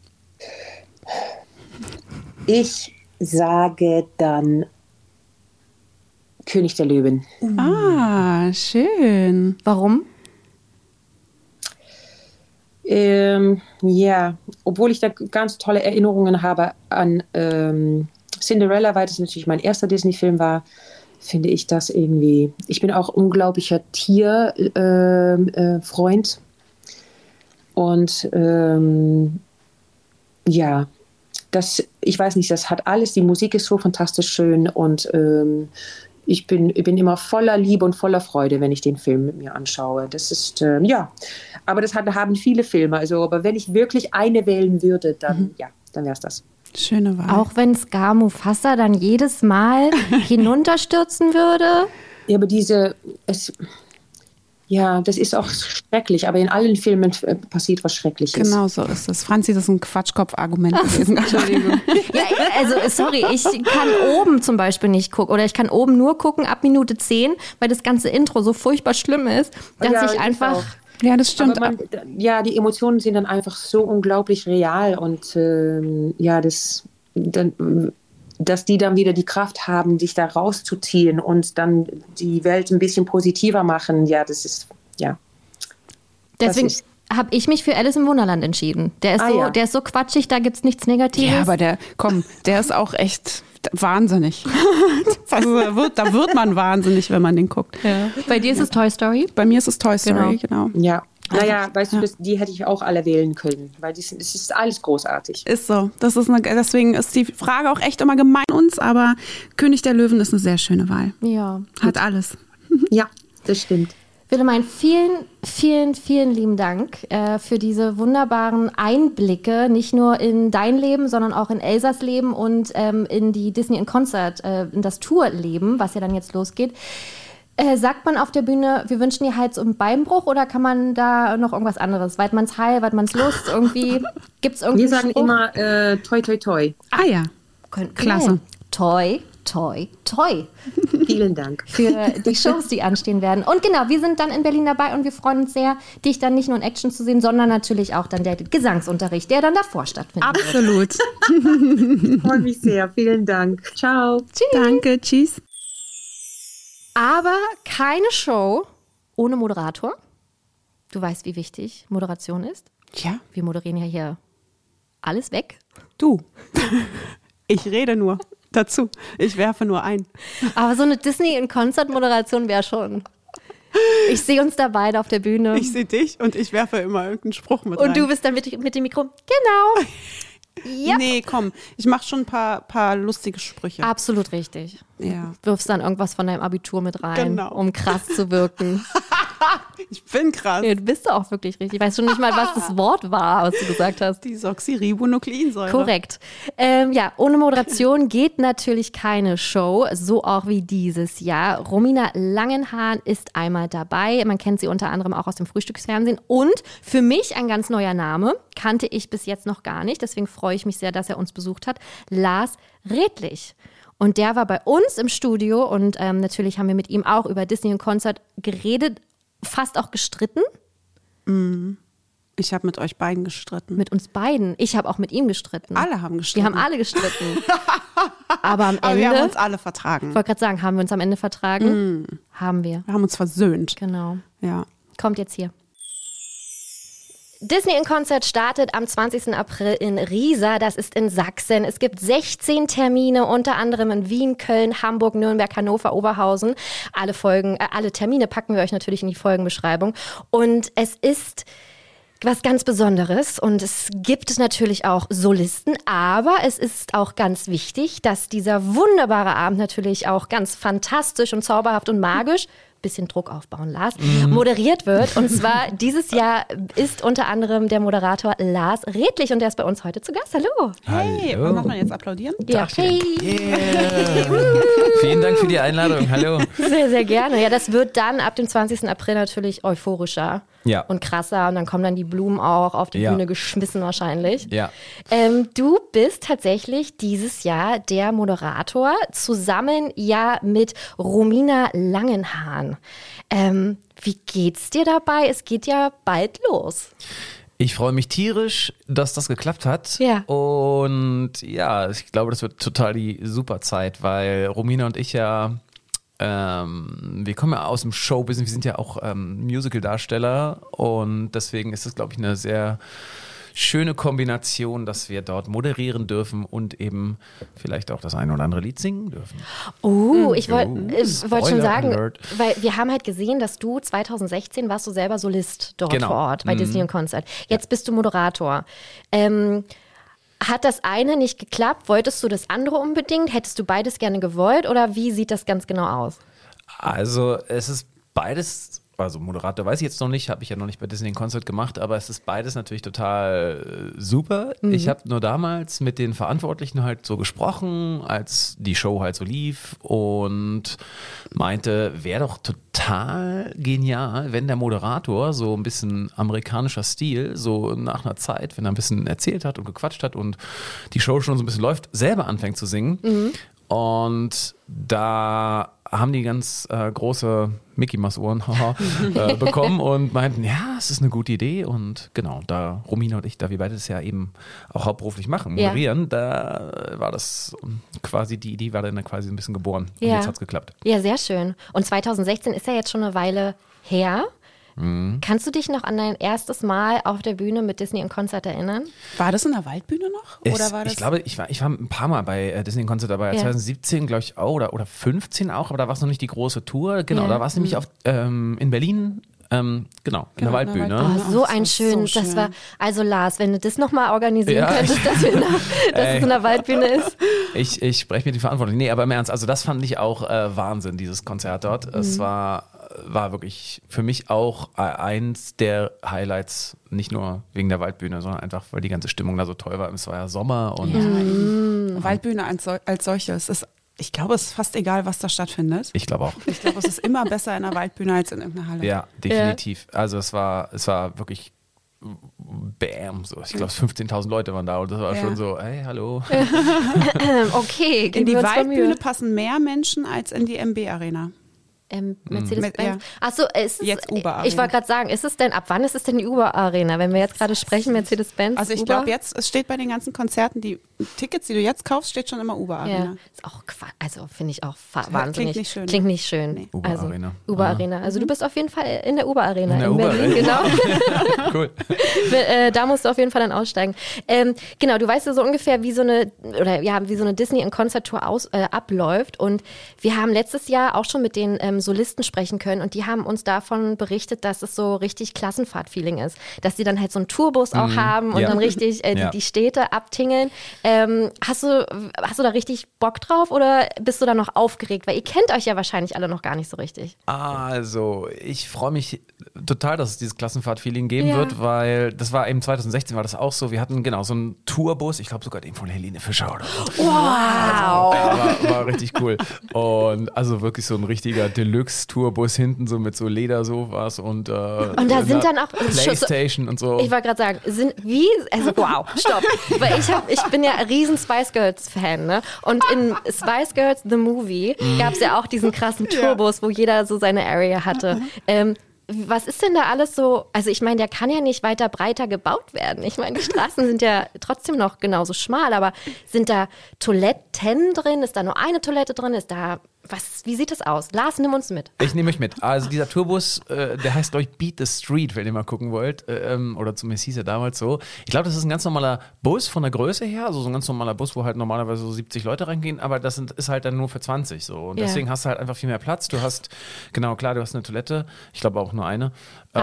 Ich sage dann König der Löwen. Ah, schön. Warum? Ja, obwohl ich da ganz tolle Erinnerungen habe an Cinderella, weil das natürlich mein erster Disney-Film war, finde ich das irgendwie. Ich bin auch unglaublicher Tierfreund. Und ja, ich weiß nicht, das hat alles, die Musik ist so fantastisch schön und ich bin immer voller Liebe und voller Freude, wenn ich den Film mit mir anschaue. Das ist, ja, aber das haben viele Filme. Also, aber wenn ich wirklich eine wählen würde, dann dann wäre es das. Schöne Wahl. Auch wenn Scar Mufasa dann jedes Mal hinunterstürzen würde? Ja, aber das ist auch schrecklich, aber in allen Filmen passiert was Schreckliches. Genau so ist es. Franzi, das ist ein Quatschkopf-Argument gewesen. Entschuldigung. Ja, also sorry, ich kann oben zum Beispiel nicht gucken oder ich kann oben nur gucken ab Minute 10, weil das ganze Intro so furchtbar schlimm ist, dass ich einfach... Ja, das stimmt. Die Emotionen sind dann einfach so unglaublich real und dass die dann wieder die Kraft haben, dich da rauszuziehen und dann die Welt ein bisschen positiver machen. Ja, das ist, ja. Deswegen habe ich mich für Alice im Wunderland entschieden. Der ist so quatschig, da gibt es nichts Negatives. Ja, aber der ist auch echt wahnsinnig. Also da wird man wahnsinnig, wenn man den guckt. Ja. Bei dir ist es Toy Story? Bei mir ist es Toy Story, genau. Ja. Naja, weißt du, die hätte ich auch alle wählen können, weil es ist alles großartig. Ist so. Deswegen ist die Frage auch echt immer gemein uns, aber König der Löwen ist eine sehr schöne Wahl. Ja. Hat alles. Ja, das stimmt. Wilhelmine, vielen, vielen, vielen lieben Dank für diese wunderbaren Einblicke, nicht nur in dein Leben, sondern auch in Elsas Leben und in die Disney in Concert, in das Tourleben, was ja dann jetzt losgeht. Sagt man auf der Bühne, wir wünschen dir Hals- und Beinbruch oder kann man da noch irgendwas anderes? Weidmanns Heil, Weidmanns Lust, irgendwie, gibt es irgendwie Wir sagen immer toi, toi, toi. Ah ja, klasse. Toi, toi, toi. Vielen Dank. Für die Shows, die anstehen werden. Und genau, wir sind dann in Berlin dabei und wir freuen uns sehr, dich dann nicht nur in Action zu sehen, sondern natürlich auch dann der Gesangsunterricht, der dann davor stattfindet. Absolut. Ich freue mich sehr. Vielen Dank. Ciao. Tschüss. Danke, tschüss. Aber keine Show ohne Moderator. Du weißt, wie wichtig Moderation ist. Ja. Wir moderieren ja hier alles weg. Du. Ich rede nur dazu. Ich werfe nur ein. Aber so eine Disney-in-Concert-Moderation wäre schon. Ich sehe uns da beide auf der Bühne. Ich sehe dich und ich werfe immer irgendeinen Spruch mit rein. Und du bist dann mit dem Mikro. Genau. Yep. Nee, komm. Ich mache schon ein paar lustige Sprüche. Absolut richtig. Ja. Wirfst dann irgendwas von deinem Abitur mit rein, Genau. um krass zu wirken. Ich bin krass. Ja, du bist auch wirklich richtig. Ich weiß schon nicht mal, was das Wort war, was du gesagt hast. Die Desoxyribonukleinsäure. Korrekt. Ja, ohne Moderation geht natürlich keine Show, so auch wie dieses Jahr. Romina Langenhahn ist einmal dabei. Man kennt sie unter anderem auch aus dem Frühstücksfernsehen. Und für mich ein ganz neuer Name, kannte ich bis jetzt noch gar nicht. Deswegen freue ich mich sehr, dass er uns besucht hat. Lars Redlich. Und der war bei uns im Studio und natürlich haben wir mit ihm auch über Disney in Concert geredet, fast auch gestritten. Ich habe mit euch beiden gestritten. Mit uns beiden. Ich habe auch mit ihm gestritten. Alle haben gestritten. Wir haben alle gestritten. Aber am Ende. Aber wir haben uns alle vertragen. Ich wollte gerade sagen, haben wir uns am Ende vertragen? Haben wir. Wir haben uns versöhnt. Genau. Ja. Kommt jetzt hier. Disney in Concert startet am 20. April in Riesa, das ist in Sachsen. Es gibt 16 Termine, unter anderem in Wien, Köln, Hamburg, Nürnberg, Hannover, Oberhausen. Alle Termine packen wir euch natürlich in die Folgenbeschreibung. Und es ist was ganz Besonderes und es gibt natürlich auch Solisten, aber es ist auch ganz wichtig, dass dieser wunderbare Abend natürlich auch ganz fantastisch und zauberhaft und magisch, bisschen Druck aufbauen, Lars, moderiert wird. Und zwar dieses Jahr ist unter anderem der Moderator Lars Redlich und der ist bei uns heute zu Gast. Hallo. Hey, Hallo. macht man jetzt applaudieren? Ja, hey. Yeah. Vielen Dank für die Einladung. Hallo. Sehr, sehr gerne. Ja, das wird dann ab dem 20. April natürlich euphorischer Ja. und krasser und dann kommen dann die Blumen auch auf die Ja. Bühne geschmissen wahrscheinlich. Ja. Du bist tatsächlich dieses Jahr der Moderator, zusammen ja mit Romina Langenhahn. Wie geht's dir dabei? Es geht ja bald los. Ich freue mich tierisch, dass das geklappt hat. Ja. Und ja, ich glaube, das wird total die super Zeit, weil Romina und ich ja, wir kommen ja aus dem Showbusiness, wir sind ja auch Musical-Darsteller und deswegen ist es, glaube ich, eine sehr schöne Kombination, dass wir dort moderieren dürfen und eben vielleicht auch das eine oder andere Lied singen dürfen. Ich wollte Spoiler schon sagen, Alert. weil wir haben halt gesehen, dass du 2016 warst du selber Solist dort Genau. vor Ort bei Disney in Concert. Jetzt bist du Moderator. Hat das eine nicht geklappt? Wolltest du das andere unbedingt? Hättest du beides gerne gewollt oder wie sieht das ganz genau aus? Also es ist beides, also Moderator weiß ich jetzt noch nicht, habe ich ja noch nicht bei Disney in Concert gemacht, aber es ist beides natürlich total super. Ich habe nur damals mit den Verantwortlichen halt so gesprochen, als die Show halt so lief und meinte, wäre doch total genial, wenn der Moderator so ein bisschen amerikanischer Stil, so nach einer Zeit, wenn er ein bisschen erzählt hat und gequatscht hat und die Show schon so ein bisschen läuft, selber anfängt zu singen. Und da haben die ganz große Mickey Mouse Ohren bekommen und meinten, ja, es ist eine gute Idee. Und genau, da Romina und ich, da wir beide das ja eben auch hauptberuflich machen, moderieren, da war das quasi, die Idee war dann quasi ein bisschen geboren. Und jetzt hat es geklappt. Ja, sehr schön. Und 2016 ist ja jetzt schon eine Weile her. Kannst du dich noch an dein erstes Mal auf der Bühne mit Disney in Konzert erinnern? War das in der Waldbühne noch? Oder war das? Ich glaube, ich war ein paar Mal bei Disney in Konzert dabei. 2017 glaube ich auch oder 15 auch, aber da war es noch nicht die große Tour. Genau, da war es nämlich in Berlin. Genau, in der Waldbühne. Oh, so ein schön, das war, also Lars, wenn du das nochmal organisieren könntest, dass es in der Waldbühne ist. Ich spreche mir die Verantwortung. Nee, aber im Ernst, also das fand ich auch Wahnsinn, dieses Konzert dort. Es war wirklich für mich auch eins der Highlights, nicht nur wegen der Waldbühne, sondern einfach, weil die ganze Stimmung da so toll war. Es war ja Sommer und Waldbühne als solches ist, ich glaube, es ist fast egal, was da stattfindet. Ich glaube auch. Ich glaube, es ist immer besser in der Waldbühne als in irgendeiner Halle. Ja, definitiv. Also es war wirklich bam, so. Ich glaube, 15.000 Leute waren da und das war schon so, hey, hallo. Okay, in die Waldbühne passen mehr Menschen als in die MB-Arena. Mercedes-Benz. Achso, jetzt Uber-Arena. Ich wollte gerade sagen, ab wann ist es denn die Uber-Arena? Wenn wir jetzt gerade sprechen, Mercedes-Benz, also ich glaube jetzt, es steht bei den ganzen Konzerten, die Tickets, die du jetzt kaufst, steht schon immer Uber-Arena. Ja, ist auch also finde ich auch wahnsinnig. Klingt nicht schön. Klingt nicht schön. Nee. Uber-Arena. Uber-Arena. Also du bist auf jeden Fall in der Uber-Arena in Berlin, genau. Cool. Da musst du auf jeden Fall dann aussteigen. Genau, du weißt ja so ungefähr, wie so eine Disney in Konzerttour abläuft und wir haben letztes Jahr auch schon mit den Solisten sprechen können und die haben uns davon berichtet, dass es so richtig Klassenfahrt-Feeling ist. Dass die dann halt so einen Tourbus auch haben und dann richtig die Städte abtingeln. Hast du da richtig Bock drauf oder bist du da noch aufgeregt? Weil ihr kennt euch ja wahrscheinlich alle noch gar nicht so richtig. Also, ich freue mich total, dass es dieses Klassenfahrt-Feeling geben wird, weil das war eben 2016 war das auch so. Wir hatten genau so einen Tourbus, ich glaube sogar den von Helene Fischer oder so. Wow! Also, war richtig cool. Und also wirklich so ein richtiger Deluxe-Tourbus hinten so mit so Ledersofas und da sind dann auch Playstation und so. Ich wollte gerade sagen, wow, stopp. Weil ich bin ja ein riesen Spice Girls Fan, ne? Und in Spice Girls The Movie gab es ja auch diesen krassen Tourbus, wo jeder so seine Area hatte. Was ist denn da alles so? Also ich meine, der kann ja nicht weiter breiter gebaut werden. Ich meine, die Straßen sind ja trotzdem noch genauso schmal, aber sind da Toiletten drin? Ist da nur eine Toilette drin? Wie sieht das aus? Lars, nimm uns mit. Ich nehme euch mit. Also dieser Tourbus, der heißt, glaube ich, Beat the Street, wenn ihr mal gucken wollt. Oder zumindest hieß er damals so. Ich glaube, das ist ein ganz normaler Bus von der Größe her. Also so ein ganz normaler Bus, wo halt normalerweise so 70 Leute reingehen. Aber das ist halt dann nur für 20 so. Und deswegen hast du halt einfach viel mehr Platz. Du hast, genau, klar, du hast eine Toilette. Ich glaube auch nur eine.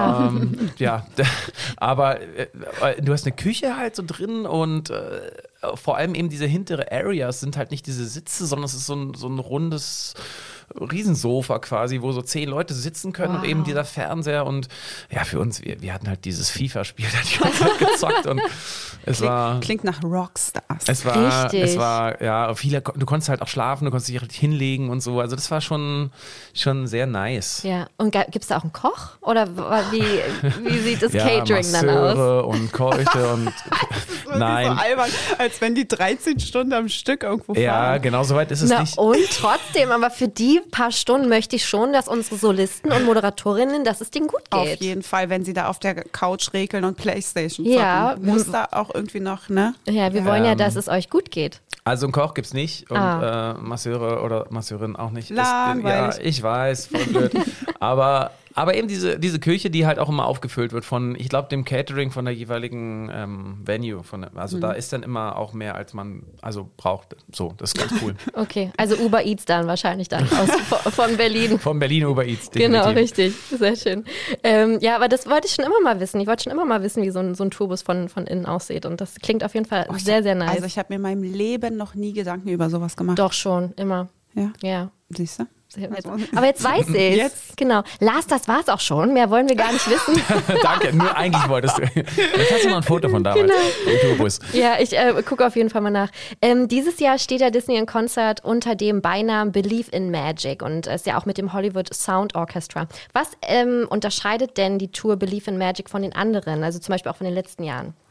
Ja, aber du hast eine Küche halt so drin und vor allem eben diese hintere Areas sind halt nicht diese Sitze, sondern es ist so ein rundes Riesensofa quasi, wo so 10 Leute sitzen können und eben dieser Fernseher und ja, für uns, wir hatten halt dieses FIFA-Spiel da die ganze Zeit gezockt und Klingt nach Rockstars. Es war, ja, du konntest halt auch schlafen, du konntest dich richtig hinlegen und so, also das war schon sehr nice. Ja, und gibt es da auch einen Koch? Oder wie sieht das Catering dann Masseure aus? Und Keuche und nein. So albern, als wenn die 13 Stunden am Stück irgendwo fahren. Ja, genau so weit ist es nicht. Und trotzdem, aber für die paar Stunden möchte ich schon, dass unsere Solisten und Moderatorinnen, dass es denen gut geht. Auf jeden Fall, wenn sie da auf der Couch regeln und Playstation zocken. Ja. Muss da auch irgendwie noch, ne? Ja, wir wollen ja, dass es euch gut geht. Also einen Koch gibt's nicht und Masseure oder Masseurin auch nicht. Langweilig. Ja, ich weiß, voll blöd. Aber eben diese Küche, die halt auch immer aufgefüllt wird von, ich glaube, dem Catering von der jeweiligen Venue. Da ist dann immer auch mehr, als man braucht. So, das ist ganz cool. Okay, also Uber Eats dann wahrscheinlich von Berlin. Von Berlin Uber Eats, definitiv. Genau, richtig. Sehr schön. Ja, aber das wollte ich schon immer mal wissen. Ich wollte schon immer mal wissen, wie so ein Tourbus von innen aussieht. Und das klingt auf jeden Fall sehr, sehr nice. Also ich habe mir in meinem Leben noch nie Gedanken über sowas gemacht. Doch schon, immer. Ja. Siehst du? Aber jetzt weiß ich. Jetzt? Genau. Lars, das war's auch schon. Mehr wollen wir gar nicht wissen. Danke, nur eigentlich wolltest du. Jetzt hast du mal ein Foto von damals. Vom Tourbus. Ja, ich gucke auf jeden Fall mal nach. Dieses Jahr steht ja Disney in Konzert unter dem Beinamen Believe in Magic und ist ja auch mit dem Hollywood Sound Orchestra. Was unterscheidet denn die Tour Believe in Magic von den anderen, also zum Beispiel auch von den letzten Jahren?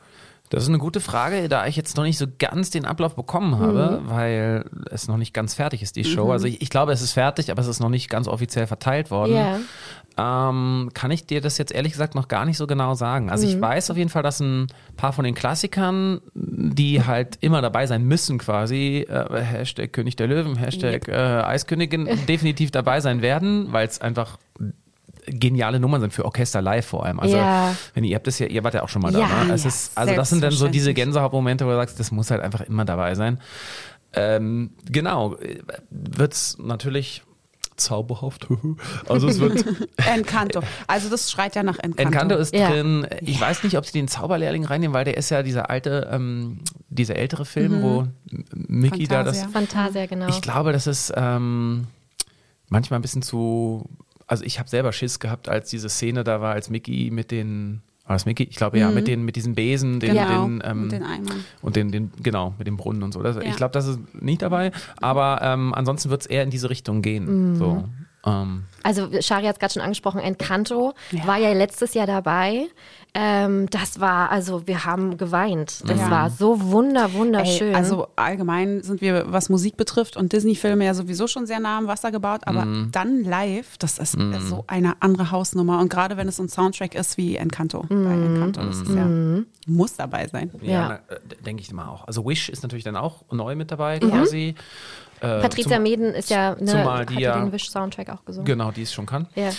Das ist eine gute Frage, da ich jetzt noch nicht so ganz den Ablauf bekommen habe, weil es noch nicht ganz fertig ist, die Show. Also ich glaube, es ist fertig, aber es ist noch nicht ganz offiziell verteilt worden. Ja. Kann ich dir das jetzt ehrlich gesagt noch gar nicht so genau sagen. Also ich weiß auf jeden Fall, dass ein paar von den Klassikern, die halt immer dabei sein müssen quasi, Hashtag König der Löwen, Hashtag Eiskönigin, definitiv dabei sein werden, weil es einfach geniale Nummern sind für Orchester live vor allem. Also wenn ihr habt das ja, ihr wart ja auch schon mal da. Ja, ne? Also das sind dann so diese Gänsehautmomente, wo du sagst, das muss halt einfach immer dabei sein. Genau, wird's natürlich zauberhaft. Also es wird Encanto. Also das schreit ja nach Encanto. Encanto ist drin. Ich weiß nicht, ob sie den Zauberlehrling reinnehmen, weil der ist ja dieser alte, dieser ältere Film, wo Mickey Fantasia. da das. Fantasia, genau. Ich glaube, das ist manchmal ein bisschen zu. Also ich habe selber Schiss gehabt, als diese Szene da war, als Mickey mit den. War das Mickey? Ich glaube ja, mit diesen Besen, und den Eimern. Und genau, mit dem Brunnen und so. Ich glaube, das ist nicht dabei, aber ansonsten wird es eher in diese Richtung gehen. So. Also Shari hat es gerade schon angesprochen, Encanto war ja letztes Jahr dabei. Das war, also wir haben geweint. Das war so wunderschön. Also allgemein sind wir, was Musik betrifft und Disney-Filme ja sowieso schon sehr nah am Wasser gebaut, aber dann live, das ist so eine andere Hausnummer. Und gerade wenn es ein Soundtrack ist wie Encanto, bei Encanto, das ist muss dabei sein. Ja, denke ich mal auch. Also Wish ist natürlich dann auch neu mit dabei quasi. Patricia Meden ist ja, hat den Wish-Soundtrack auch gesungen. Genau, die es schon kann. Ja.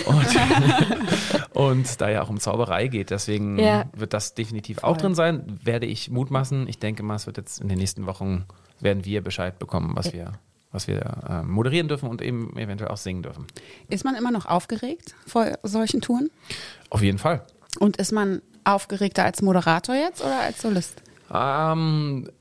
Und da ja auch um Zauberei geht, deswegen wird das definitiv auch drin sein, werde ich mutmaßen. Ich denke mal, es wird jetzt in den nächsten Wochen, werden wir Bescheid bekommen, was wir moderieren dürfen und eben eventuell auch singen dürfen. Ist man immer noch aufgeregt vor solchen Touren? Auf jeden Fall. Und ist man aufgeregter als Moderator jetzt oder als Solist? Also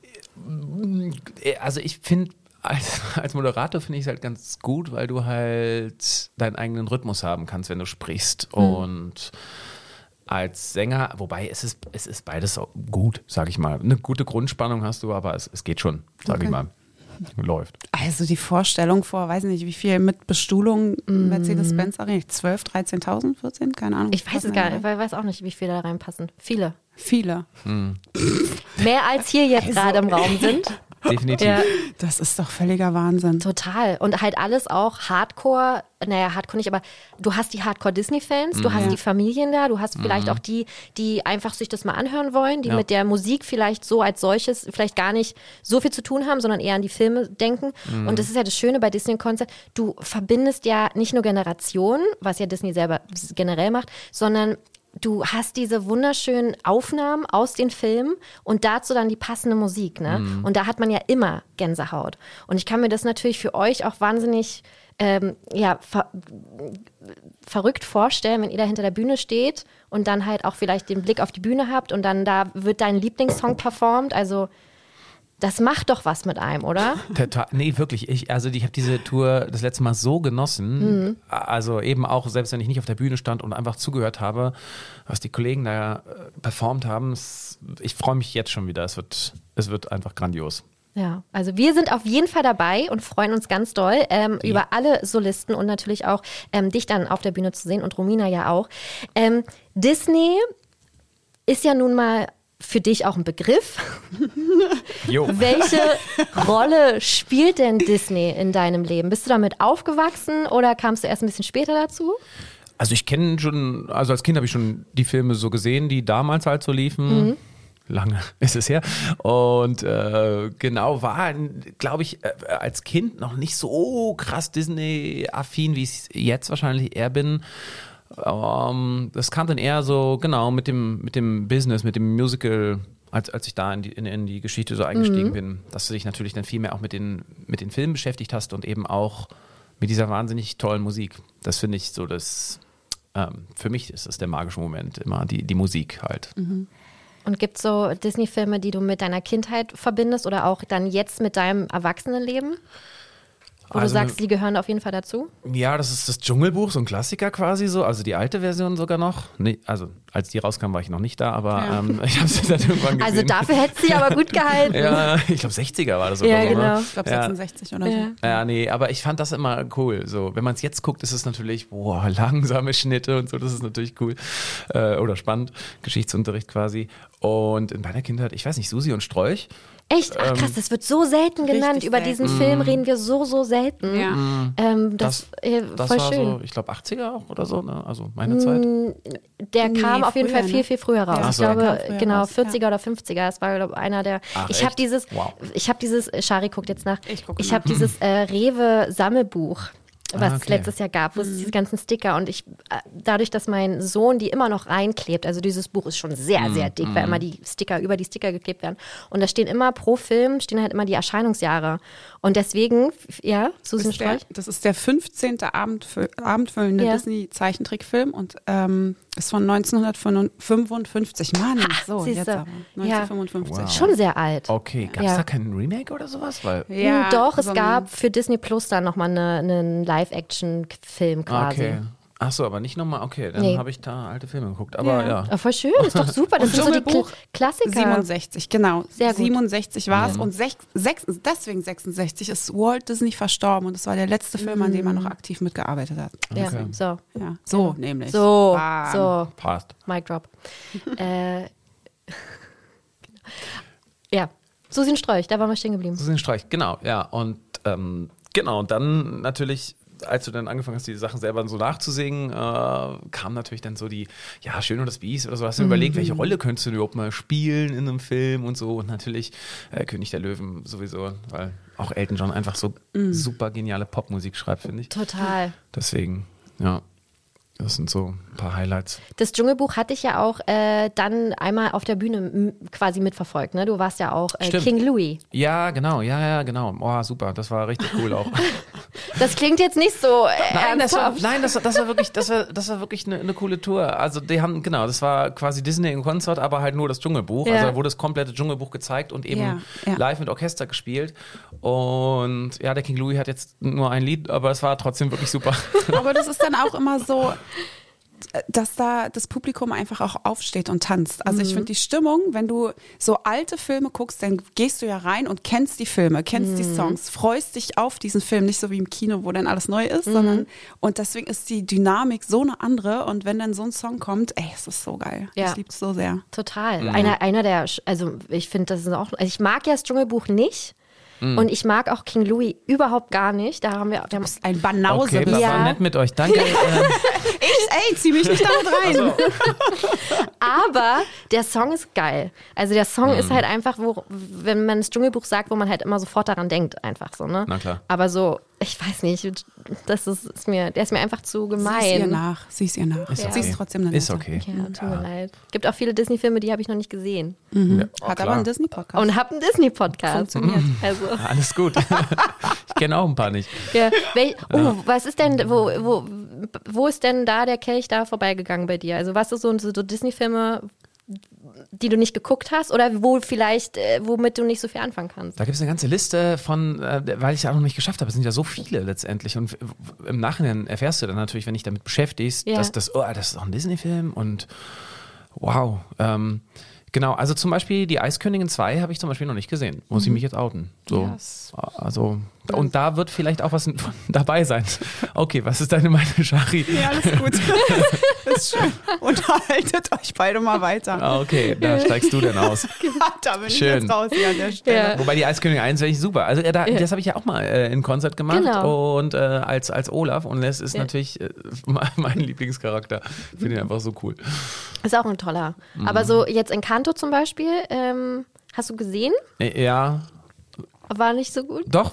ich finde, als Moderator finde ich es halt ganz gut, weil du halt deinen eigenen Rhythmus haben kannst, wenn du sprichst. Und als Sänger, wobei es ist beides gut, sage ich mal. Eine gute Grundspannung hast du, aber es geht schon, sage ich mal. Läuft. Also die Vorstellung vor, weiß nicht, wie viel mit Bestuhlung Mercedes-Benz Arena, 12, 13.000, 14, keine Ahnung. Ich weiß es gar nicht, ich weiß auch nicht, wie viele da reinpassen. Viele. Mehr als hier jetzt gerade im Raum sind. Definitiv. Ja. Das ist doch völliger Wahnsinn. Total. Und halt alles auch Hardcore, Hardcore nicht, aber du hast die Hardcore-Disney-Fans, du hast die Familien da, du hast vielleicht auch die einfach sich das mal anhören wollen, die mit der Musik vielleicht so als solches vielleicht gar nicht so viel zu tun haben, sondern eher an die Filme denken. Und das ist ja das Schöne bei Disney-Konzert, du verbindest ja nicht nur Generationen, was ja Disney selber generell macht, sondern du hast diese wunderschönen Aufnahmen aus den Filmen und dazu dann die passende Musik, ne? Und da hat man ja immer Gänsehaut. Und ich kann mir das natürlich für euch auch wahnsinnig verrückt vorstellen, wenn ihr da hinter der Bühne steht und dann halt auch vielleicht den Blick auf die Bühne habt und dann da wird dein Lieblingssong performt. Also das macht doch was mit einem, oder? Nee, wirklich. Ich habe diese Tour das letzte Mal so genossen. Also eben auch, selbst wenn ich nicht auf der Bühne stand und einfach zugehört habe, was die Kollegen da performt haben. Ich freue mich jetzt schon wieder. Es wird einfach grandios. Ja, also wir sind auf jeden Fall dabei und freuen uns ganz doll über alle Solisten und natürlich auch dich dann auf der Bühne zu sehen und Romina ja auch. Disney ist ja nun mal für dich auch ein Begriff. Jo. Welche Rolle spielt denn Disney in deinem Leben? Bist du damit aufgewachsen oder kamst du erst ein bisschen später dazu? Also ich kenne schon, also als Kind habe ich schon die Filme so gesehen, die damals halt so liefen. Lange ist es her. Und genau, war, glaube ich, als Kind noch nicht so krass Disney-affin, wie ich es jetzt wahrscheinlich eher bin. Das kam dann eher so, genau, mit dem Business, mit dem Musical, als ich da in die Geschichte so eingestiegen bin, dass du dich natürlich dann viel mehr auch mit den Filmen beschäftigt hast und eben auch mit dieser wahnsinnig tollen Musik. Das finde ich so, für mich ist das der magische Moment, immer die Musik halt. Und gibt es so Disney-Filme, die du mit deiner Kindheit verbindest oder auch dann jetzt mit deinem Erwachsenenleben? Wo du sagst, die gehören auf jeden Fall dazu? Ja, das ist das Dschungelbuch, so ein Klassiker quasi so, also die alte Version sogar noch. Nee, also als die rauskam, war ich noch nicht da, aber ich habe sie dann irgendwann gesehen. Also dafür hätte sie aber gut gehalten. Ja, ich glaube 60er war das oder Ja, so. genau. Ne? Ich glaube 66 oder so. Ja, nee, aber ich fand das immer cool. So, wenn man es jetzt guckt, ist es natürlich, langsame Schnitte und so, das ist natürlich cool. Oder spannend, Geschichtsunterricht quasi. Und in meiner Kindheit, ich weiß nicht, Susi und Strolch. Echt? Ach krass, das wird so selten genannt. Richtig Über selten. diesen Film reden wir so Ja. selten. Das Das voll war schön. so, ich glaube 80er auch oder so, ne? Also meine Zeit. Der kam auf jeden früher, Fall ne? viel früher raus. Ja, Ich so. glaube, Der kam früher genau, raus, 40er oder 50er. Das war, glaube ich, einer der. Ach, Ich habe echt? dieses, Wow. Shari guckt jetzt nach. Ich gucke Ich habe dieses Rewe-Sammelbuch, was es okay. letztes Jahr gab, wo es diese ganzen Sticker und dadurch, dass mein Sohn die immer noch reinklebt, also dieses Buch ist schon sehr, sehr dick, weil immer die Sticker über die Sticker geklebt werden. Und da stehen immer pro Film, stehen halt immer die Erscheinungsjahre. Und deswegen, ja, Susan Strolch? Das ist der 15. abendfüllende Ja. Disney-Zeichentrickfilm und ist von 1955. Mann, so, siehste. jetzt aber. 1955. Wow. Schon sehr alt. Okay, gab es Ja. da kein Remake oder sowas? Weil, Ja, Doch, es so ein- gab für Disney Plus dann nochmal einen Live-Action-Film quasi. okay. Ach so, aber nicht nochmal, okay, dann Nee. habe ich da alte Filme geguckt. Aber ja. Oh, voll schön, ist doch super. Das Und sind so die Dschungelbuch Klassiker. 67, genau. Sehr gut. 67 war es und deswegen 66 ist Walt Disney verstorben und das war der letzte Film, an dem er noch aktiv mitgearbeitet hat. Ja, Okay. so. Ja, so nämlich. So, Bam. so. Passt. Mic drop. Ja, Susan Strolch, da waren wir stehen geblieben. Susan Streich, genau, ja. Und genau, und dann natürlich, als du dann angefangen hast, die Sachen selber so nachzusingen, kam natürlich dann so die, ja, Schön und das Biest oder so. Hast du überlegt, welche Rolle könntest du überhaupt mal spielen in einem Film und so. Und natürlich König der Löwen sowieso, weil auch Elton John einfach so super geniale Popmusik schreibt, finde ich. Total. Deswegen, ja, das sind so ein paar Highlights. Das Dschungelbuch hatte ich ja auch dann einmal auf der Bühne quasi mitverfolgt. Ne? Du warst ja auch Stimmt. King Louis. Ja, genau. Oh, super, das war richtig cool auch. Das klingt jetzt nicht so Das war ernsthaft. wirklich eine coole Tour. Also die haben, genau, das war quasi Disney im Konzert, aber halt nur das Dschungelbuch. Ja. Also da wurde das komplette Dschungelbuch gezeigt und eben Ja. live mit Orchester gespielt. Und ja, der King Louis hat jetzt nur ein Lied, aber es war trotzdem wirklich super. Aber das ist dann auch immer so, dass da das Publikum einfach auch aufsteht und tanzt. Also ich finde die Stimmung, wenn du so alte Filme guckst, dann gehst du ja rein und kennst die Filme, kennst die Songs, freust dich auf diesen Film, nicht so wie im Kino, wo dann alles neu ist, sondern und deswegen ist die Dynamik so eine andere und wenn dann so ein Song kommt, ey, es ist so geil. Ja. Ich liebe es so sehr. Total. Einer der, also ich finde, das ist auch, also ich mag ja das Dschungelbuch nicht. Und ich mag auch King Louis überhaupt gar nicht. Da haben wir Ein Banause. Okay, bist war Ja. nett mit euch. Danke. Ey, zieh mich nicht damit rein. Aber der Song ist geil. Also der Song ist halt einfach, wenn man das Dschungelbuch sagt, wo man halt immer sofort daran denkt, einfach so, ne? Na klar. Aber so, ich weiß nicht, der ist mir einfach zu Sieh's ihr gemein. nach. Sieh's ihr nach. Ist Sieh's okay. trotzdem eine Ist nette. okay. Ja, tut mir leid. Gibt auch viele Disney-Filme, die habe ich noch nicht gesehen. Hat aber einen Disney-Podcast. Und habe einen Disney-Podcast. Funktioniert. Also, Alles gut. Ich kenne auch ein paar nicht. ja. Was ist denn, wo ist denn da der Kelch da vorbeigegangen bei dir? Also was ist so Disney-Filme, die du nicht geguckt hast oder wo vielleicht, womit du nicht so viel anfangen kannst? Da gibt es eine ganze Liste von, weil ich es ja auch noch nicht geschafft habe. Es sind ja so viele letztendlich. Und im Nachhinein erfährst du dann natürlich, wenn dich damit beschäftigst, Ja. dass das ist auch ein Disney-Film und wow. Genau, also zum Beispiel die Eiskönigin 2 habe ich zum Beispiel noch nicht gesehen. Muss ich mich jetzt outen. So. Yes. Also, und da wird vielleicht auch was dabei sein. Okay, was ist deine Meinung, Shari? Ja, alles gut. Ist schön. Unterhaltet euch beide mal weiter. Ah, okay, da steigst du dann aus. Da bin ich Schön. jetzt raus hier an der Stelle. Ja. Wobei die Eiskönigin 1 wäre ich super. Also das habe ich ja auch mal in Konzert gemacht Genau. und als Olaf und Les ist natürlich mein Lieblingscharakter. Ich finde ihn einfach so cool. Ist auch ein toller. Aber so jetzt Encanto zum Beispiel, hast du gesehen? Ja, War nicht so gut. doch.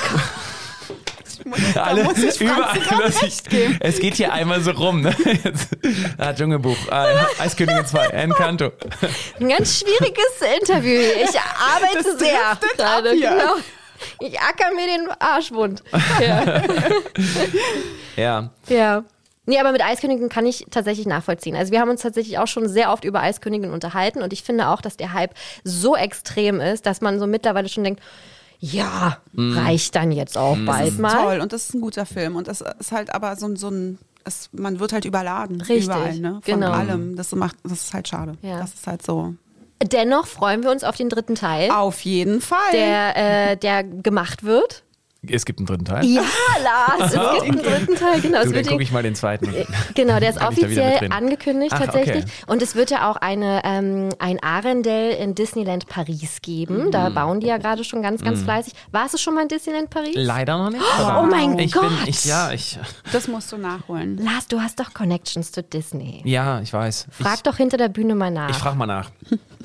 Alle muss ich Franzi überall. doch recht geben. Es geht hier einmal so rum. Ne? Dschungelbuch, Eiskönigin 2, Encanto. Ein ganz schwieriges Interview. Ich arbeite Das sehr driftet gerade. ab hier. Genau. Ich acker mir den Arsch wund. Ja. Ja. Ja. Nee, aber mit Eiskönigin kann ich tatsächlich nachvollziehen. Also wir haben uns tatsächlich auch schon sehr oft über Eiskönigin unterhalten und ich finde auch, dass der Hype so extrem ist, dass man so mittlerweile schon denkt, Ja, reicht dann jetzt auch bald mal. Toll, und das ist ein guter Film. Und das ist halt aber so ein man wird halt überladen. Richtig, überall, ne? Von genau. allem. Das ist halt schade. Ja. Das ist halt so. Dennoch freuen wir uns auf den 3. Teil, Auf jeden Fall. der gemacht wird. Es gibt einen 3. Teil. Ja, Lars, es gibt einen 3. Teil. Genau, Du, es dann wird gucke ich mal den 2. Genau, der ist Kann ich da wieder offiziell mitreden? angekündigt Ach, tatsächlich. okay. Und es wird ja auch ein Arendelle in Disneyland Paris geben. Da bauen die ja gerade schon ganz, ganz fleißig. Warst du schon mal in Disneyland Paris? Leider noch nicht. Oh mein Gott. Ich Das musst du nachholen. Lars, du hast doch Connections zu Disney. ja, ich weiß. Frag doch hinter der Bühne mal nach. Ich frage mal nach.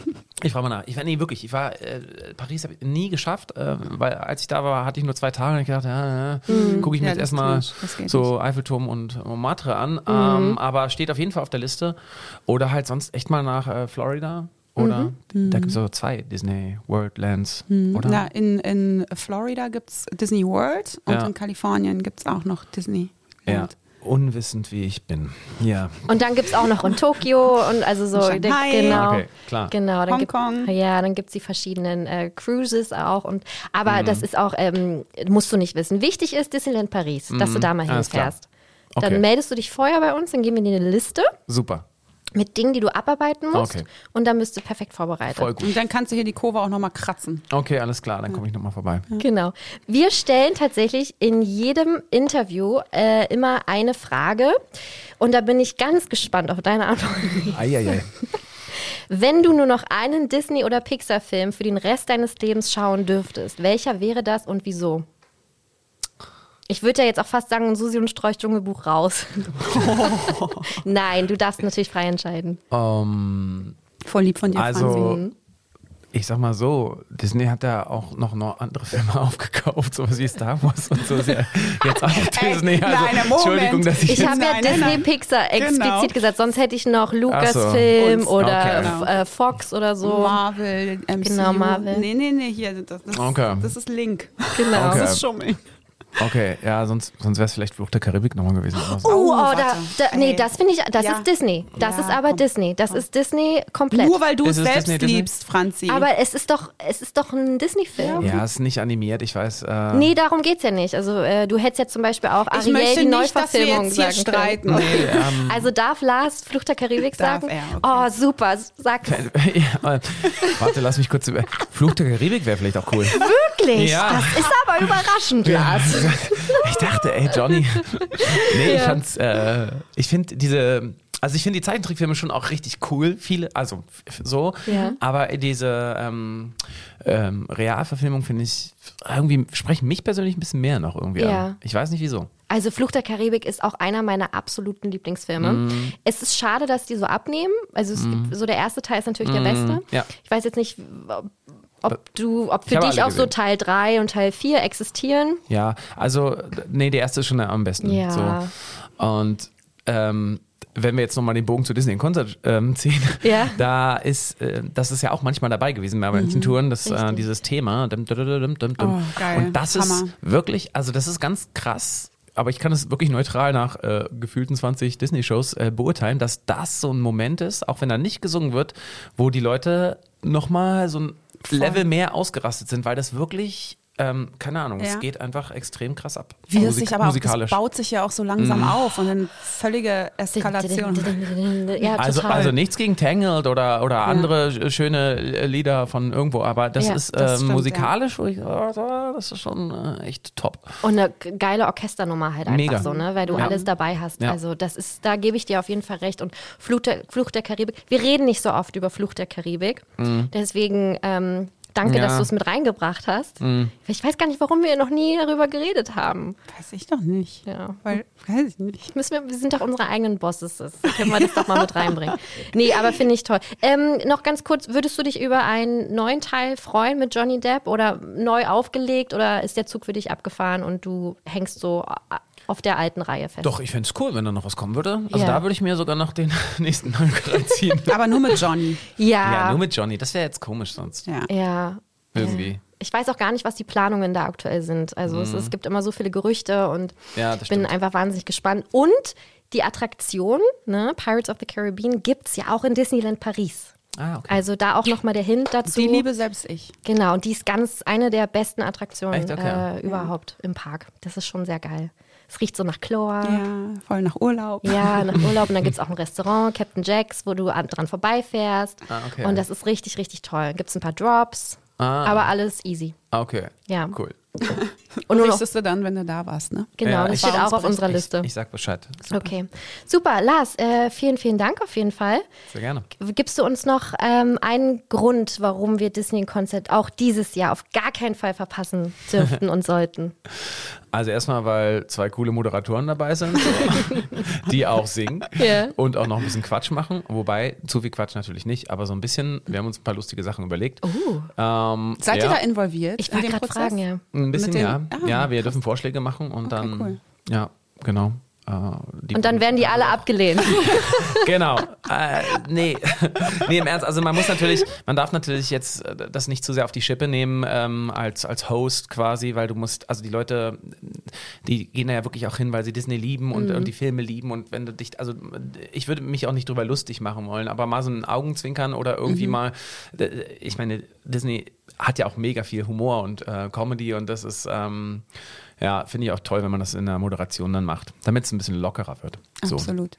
Ich war Paris habe ich nie geschafft, weil als ich da war, hatte ich nur 2 Tage und ich gedacht, gucke ich mir Ja, jetzt das erstmal geht nicht. Das geht so Eiffelturm und Montmartre an. Aber steht auf jeden Fall auf der Liste. Oder halt sonst echt mal nach Florida. Oder da gibt es so 2 Disney World Lands. Oder? Na, in Florida gibt es Disney World und Ja. in Kalifornien gibt es auch noch Disney Ja. World. Unwissend wie ich bin. Ja. Und dann gibt es auch noch in Tokio und also so. Shanghai. Genau. Okay, klar. Genau, dann Hongkong. dann gibt es die verschiedenen Cruises auch. Aber das ist auch, musst du nicht wissen. Wichtig ist Disneyland Paris, dass du da mal alles klar. hinfährst. Okay. Dann meldest du dich vorher bei uns, dann geben wir dir eine Liste Super. mit Dingen, die du abarbeiten musst. Okay. Und dann bist du perfekt vorbereitet. Voll gut. Und dann kannst du hier die Kurve auch nochmal kratzen. Okay, alles klar, dann komme ich nochmal vorbei. Genau. Wir stellen tatsächlich in jedem Interview immer eine Frage. Und da bin ich ganz gespannt auf deine Antwort. Eieiei. Wenn du nur noch einen Disney- oder Pixar-Film für den Rest deines Lebens schauen dürftest, welcher wäre das und wieso? Ich würde ja jetzt auch fast sagen, Susi und Strolch Dschungelbuch raus. Nein, du darfst natürlich frei entscheiden. Voll lieb von dir, Franzi. Also, ich sag mal so, Disney hat ja auch noch andere Filme aufgekauft, sowas wie Star Wars und so. Ist ja jetzt auch Disney. Also, nein, Moment. Entschuldigung, dass ich Ich habe ja Nein, nein, nein. Disney-Pixar explizit Genau. gesagt, sonst hätte ich noch Ach so. Lucasfilm Und- oder okay. Fox oder so. Marvel, MCU. Genau, Marvel. Nee, hier, das ist Link. Genau. Okay. Das ist Schummeln. Okay, ja, sonst wäre es vielleicht Fluch der Karibik nochmal gewesen. Oder so. Oh, warte. nee, Ey. das finde ich, das Ja. ist Disney. Das Ja, ist aber komm. Disney. Das ist Disney komplett. Nur weil du es Ist es selbst Disney? liebst, Franzi. Aber es ist doch ein Disney-Film. Ja, ist nicht animiert, ich weiß. Nee, darum geht's ja nicht. Also du hättest jetzt zum Beispiel auch ich Ariel möchte die nicht, dass wir Neuverfilmung jetzt hier sagen können. streiten. Nee, Also darf Lars Fluch der Karibik Darf sagen? er, Oh, okay. super. Sag ja, warte, lass mich kurz über. Fluch der Karibik wäre vielleicht auch cool. wirklich. Ja. Das ist aber überraschend, Lars. Ich dachte, ey, Johnny. Nee, ich finde die Zeichentrickfilme schon auch richtig cool, viele, also so, Ja. aber diese Realverfilmung finde ich, irgendwie sprechen mich persönlich ein bisschen mehr noch irgendwie Ja. an. Ich weiß nicht wieso. Also Fluch der Karibik ist auch einer meiner absoluten Lieblingsfilme. Es ist schade, dass die so abnehmen. Also so der erste Teil ist natürlich der beste. Ja. Ich weiß jetzt nicht, ob Ich für habe dich alle auch so gesehen. Teil 3 und Teil 4 existieren. Ja, also, nee, der erste ist schon am besten. Ja. So. Und wenn wir jetzt nochmal den Bogen zu Disney in Konzert ziehen, Ja. das ist ja auch manchmal dabei gewesen bei manchen Touren, Richtig. dieses Thema. geil. Und das Hammer. ist wirklich, also das ist ganz krass, aber ich kann es wirklich neutral nach gefühlten 20 Disney-Shows beurteilen, dass das so ein Moment ist, auch wenn da nicht gesungen wird, wo die Leute nochmal so ein Level mehr ausgerastet sind, weil das wirklich, keine Ahnung, Ja. es geht einfach extrem krass ab. Wie es sich aber auch, das musikalisch. baut sich ja auch so langsam auf und dann völlige Eskalation. Ja, Also, total. also nichts gegen Tangled oder andere schöne Lieder von irgendwo, aber das Ja, ist das stimmt, musikalisch, wo ich, das ist schon echt top. Und eine geile Orchesternummer halt einfach Mega. so, ne? Weil du Ja. alles dabei hast. Ja. Also da gebe ich dir auf jeden Fall recht. Und Fluch der Karibik, wir reden nicht so oft über Fluch der Karibik. Deswegen danke, Ja. dass du es mit reingebracht hast. Ich weiß gar nicht, warum wir noch nie darüber geredet haben. Weiß ich doch nicht. Ja. Weil, weiß ich nicht. Wir sind doch unsere eigenen Bosses. Können wir das doch mal mit reinbringen. Nee, aber finde ich toll. Noch ganz kurz, würdest du dich über einen neuen Teil freuen mit Johnny Depp oder neu aufgelegt oder ist der Zug für dich abgefahren und du hängst so auf der alten Reihe fest? Doch, ich fände es cool, wenn da noch was kommen würde. Also Ja. da würde ich mir sogar noch den nächsten neuen reinziehen. Aber nur mit Johnny. Ja, nur mit Johnny. Das wäre jetzt komisch sonst. Ja. Ja. Irgendwie. Ich weiß auch gar nicht, was die Planungen da aktuell sind. Also es gibt immer so viele Gerüchte und Ja, das ich bin stimmt. einfach wahnsinnig gespannt. Und die Attraktion, ne, Pirates of the Caribbean, gibt es ja auch in Disneyland Paris. Ah, okay. Also da auch nochmal der Hint dazu. Die liebe selbst ich. Genau, und die ist eine der besten Attraktionen Echt? Okay. überhaupt im Park. Das ist schon sehr geil. Es riecht so nach Chlor. Ja, voll nach Urlaub. Ja, nach Urlaub. Und dann gibt es auch ein Restaurant, Captain Jack's, wo du dran vorbeifährst. Ah, okay. Und das ist richtig, richtig toll. Gibt es ein paar Drops, aber alles easy. Ah, okay. Ja. Cool. Und nur noch, Richtest du dann, wenn du da warst, ne? genau, Ja, das ich- steht auch auf unserer Liste. Ich sag Bescheid. Okay, super. Lars, vielen, vielen Dank auf jeden Fall. Sehr gerne. Gibst du uns noch einen Grund, warum wir Disney Concert auch dieses Jahr auf gar keinen Fall verpassen dürften und sollten? Also erstmal, weil 2 coole Moderatoren dabei sind, so, die auch singen Ja. und auch noch ein bisschen Quatsch machen. Wobei, zu viel Quatsch natürlich nicht, aber so ein bisschen, wir haben uns ein paar lustige Sachen überlegt. Seid ihr da involviert? Ich wollte in den gerade Prozess? fragen, ja. Ein bisschen, Mit den- ja. Ah, Ja, wir dürfen Vorschläge machen und dann, cool. ja, genau. Und dann werden die alle abgelehnt. Genau. Nee. Nee, im Ernst. Also man darf natürlich jetzt das nicht zu sehr auf die Schippe nehmen als Host quasi, weil du musst, also die Leute, die gehen da ja wirklich auch hin, weil sie Disney lieben und die Filme lieben und wenn du dich, also ich würde mich auch nicht drüber lustig machen wollen, aber mal so ein Augenzwinkern oder irgendwie mal, ich meine, Disney hat ja auch mega viel Humor und Comedy und das ist, ja, finde ich auch toll, wenn man das in der Moderation dann macht, damit es ein bisschen lockerer wird. So. Absolut.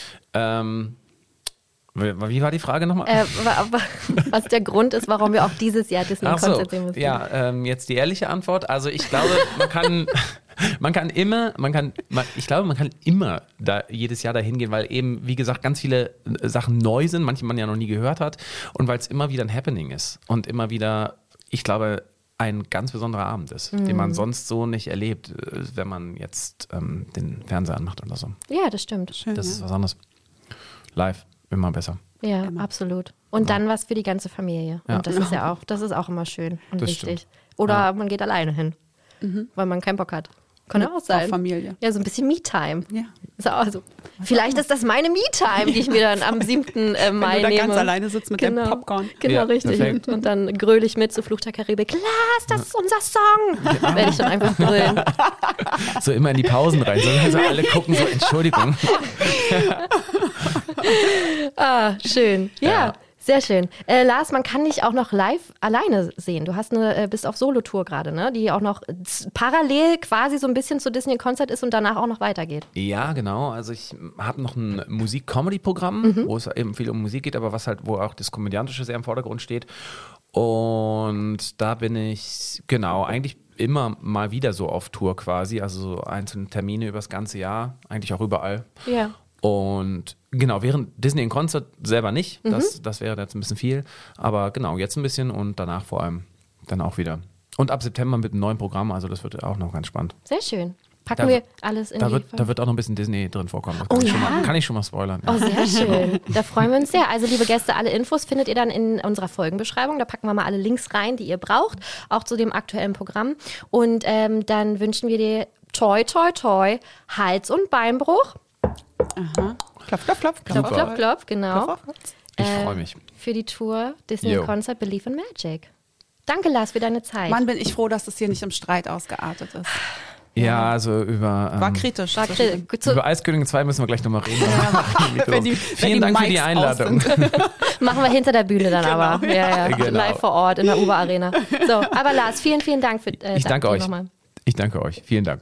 Wie war die Frage nochmal? Was der Grund ist, warum wir auch dieses Jahr Disney Ach so, Concert sehen müssen. ja, jetzt die ehrliche Antwort. Also ich glaube, man kann immer da jedes Jahr dahin gehen, weil eben, wie gesagt, ganz viele Sachen neu sind, manche man ja noch nie gehört hat und weil es immer wieder ein Happening ist und immer wieder, ich glaube, ein ganz besonderer Abend ist, den man sonst so nicht erlebt, wenn man jetzt den Fernseher anmacht oder so. Ja, das stimmt. Schön, Das ja. ist was anderes. Live, immer besser. Ja, absolut. Und dann was für die ganze Familie. Ja. Und das ist auch immer schön und Das wichtig. stimmt. Oder man geht alleine hin, weil man keinen Bock hat. Kann ja auch sein. Auf Familie. Ja, so ein bisschen Me-Time. Ja. Ist auch so. Vielleicht ist das meine Me-Time, die ich mir dann am 7. Mai Wenn du da nehme. ganz alleine sitzt mit deinem Popcorn. Genau, Ja, richtig. perfekt. Und dann gröle ich mit zu Fluch der Karibik. Lars, das ist unser Song. Werde ich dann einfach brüllen. So immer in die Pausen rein. So, also alle gucken so, Entschuldigung. Ah, schön. Ja. Ja. Sehr schön. Lars, man kann dich auch noch live alleine sehen. Du hast bist auf Solo-Tour gerade, ne? Die auch noch parallel quasi so ein bisschen zu Disney Concert ist und danach auch noch weitergeht. Ja, genau. Also ich habe noch ein Musik-Comedy-Programm, wo es eben viel um Musik geht, aber wo auch das Komödiantische sehr im Vordergrund steht. Und da bin ich, genau, eigentlich immer mal wieder so auf Tour quasi, also so einzelne Termine übers ganze Jahr, eigentlich auch überall. Ja. Und genau, während Disney in Concert selber nicht, das wäre jetzt ein bisschen viel, aber genau, jetzt ein bisschen und danach vor allem dann auch wieder. Und ab September mit einem neuen Programm, also das wird auch noch ganz spannend. Sehr schön. Packen Da- wir alles in Da die wird auch noch ein bisschen Disney drin vorkommen. Das Oh kann ja? ich schon mal spoilern. Oh, sehr schön. Da freuen wir uns sehr. Also, liebe Gäste, alle Infos findet ihr dann in unserer Folgenbeschreibung. Da packen wir mal alle Links rein, die ihr braucht, auch zu dem aktuellen Programm. Und dann wünschen wir dir toi, toi, toi, Hals- und Beinbruch. Aha. Klopf, klopf, klopf. Klopf, Super. klopf, klopf, genau. Klopf, klopf. Ich freue mich. Für die Tour Disney Jo. Concert Believe in Magic. Danke, Lars, für deine Zeit. Mann, bin ich froh, dass das hier nicht im Streit ausgeartet ist. Ja, also über, War kritisch. War zwischen- über Eiskönigin 2 müssen wir gleich nochmal reden. Wenn die Vielen Dank für die Mics Einladung. aus sind. Machen wir hinter der Bühne dann aber. Ja, Genau. Live vor Ort in der Uber Arena. So, aber Lars, vielen, vielen Dank für Ich danke euch. nochmal. Ich danke euch. Vielen Dank.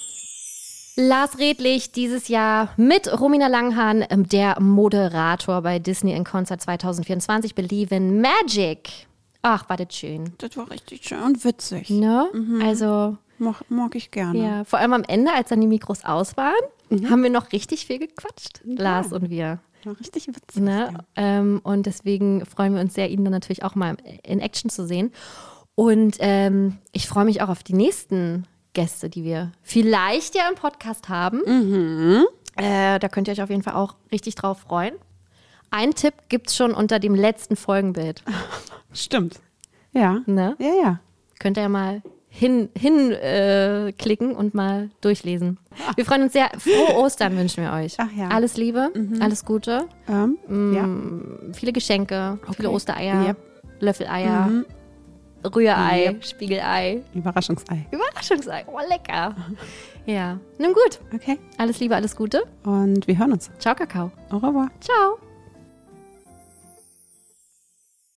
Lars Redlich dieses Jahr mit Romina Langhahn, der Moderator bei Disney in Concert 2024, Believe in Magic. Ach, war das schön. Das war richtig schön und witzig. Ne? Also, Mag ich gerne. ja, vor allem am Ende, als dann die Mikros aus waren, haben wir noch richtig viel gequatscht, Lars und wir. War richtig witzig. Ne? Und deswegen freuen wir uns sehr, ihn dann natürlich auch mal in Action zu sehen. Und ich freue mich auch auf die nächsten Gäste, die wir vielleicht ja im Podcast haben. Da könnt ihr euch auf jeden Fall auch richtig drauf freuen. Ein Tipp gibt es schon unter dem letzten Folgenbild. Stimmt. Ja. Ne? Ja, ja. Könnt ihr ja mal klicken und mal durchlesen. Wir freuen uns sehr. Frohe Ostern wünschen wir euch. Ach ja. Alles Liebe, alles Gute, Ja. viele Geschenke, viele Okay. Ostereier, Yep. Löffeleier, Rührei, Yep. Spiegelei, Überraschungsei. Überraschungsei. Oh, lecker. Ja, nun gut. Okay. Alles Liebe, alles Gute. Und wir hören uns. Ciao, Kakao. Au revoir. Ciao.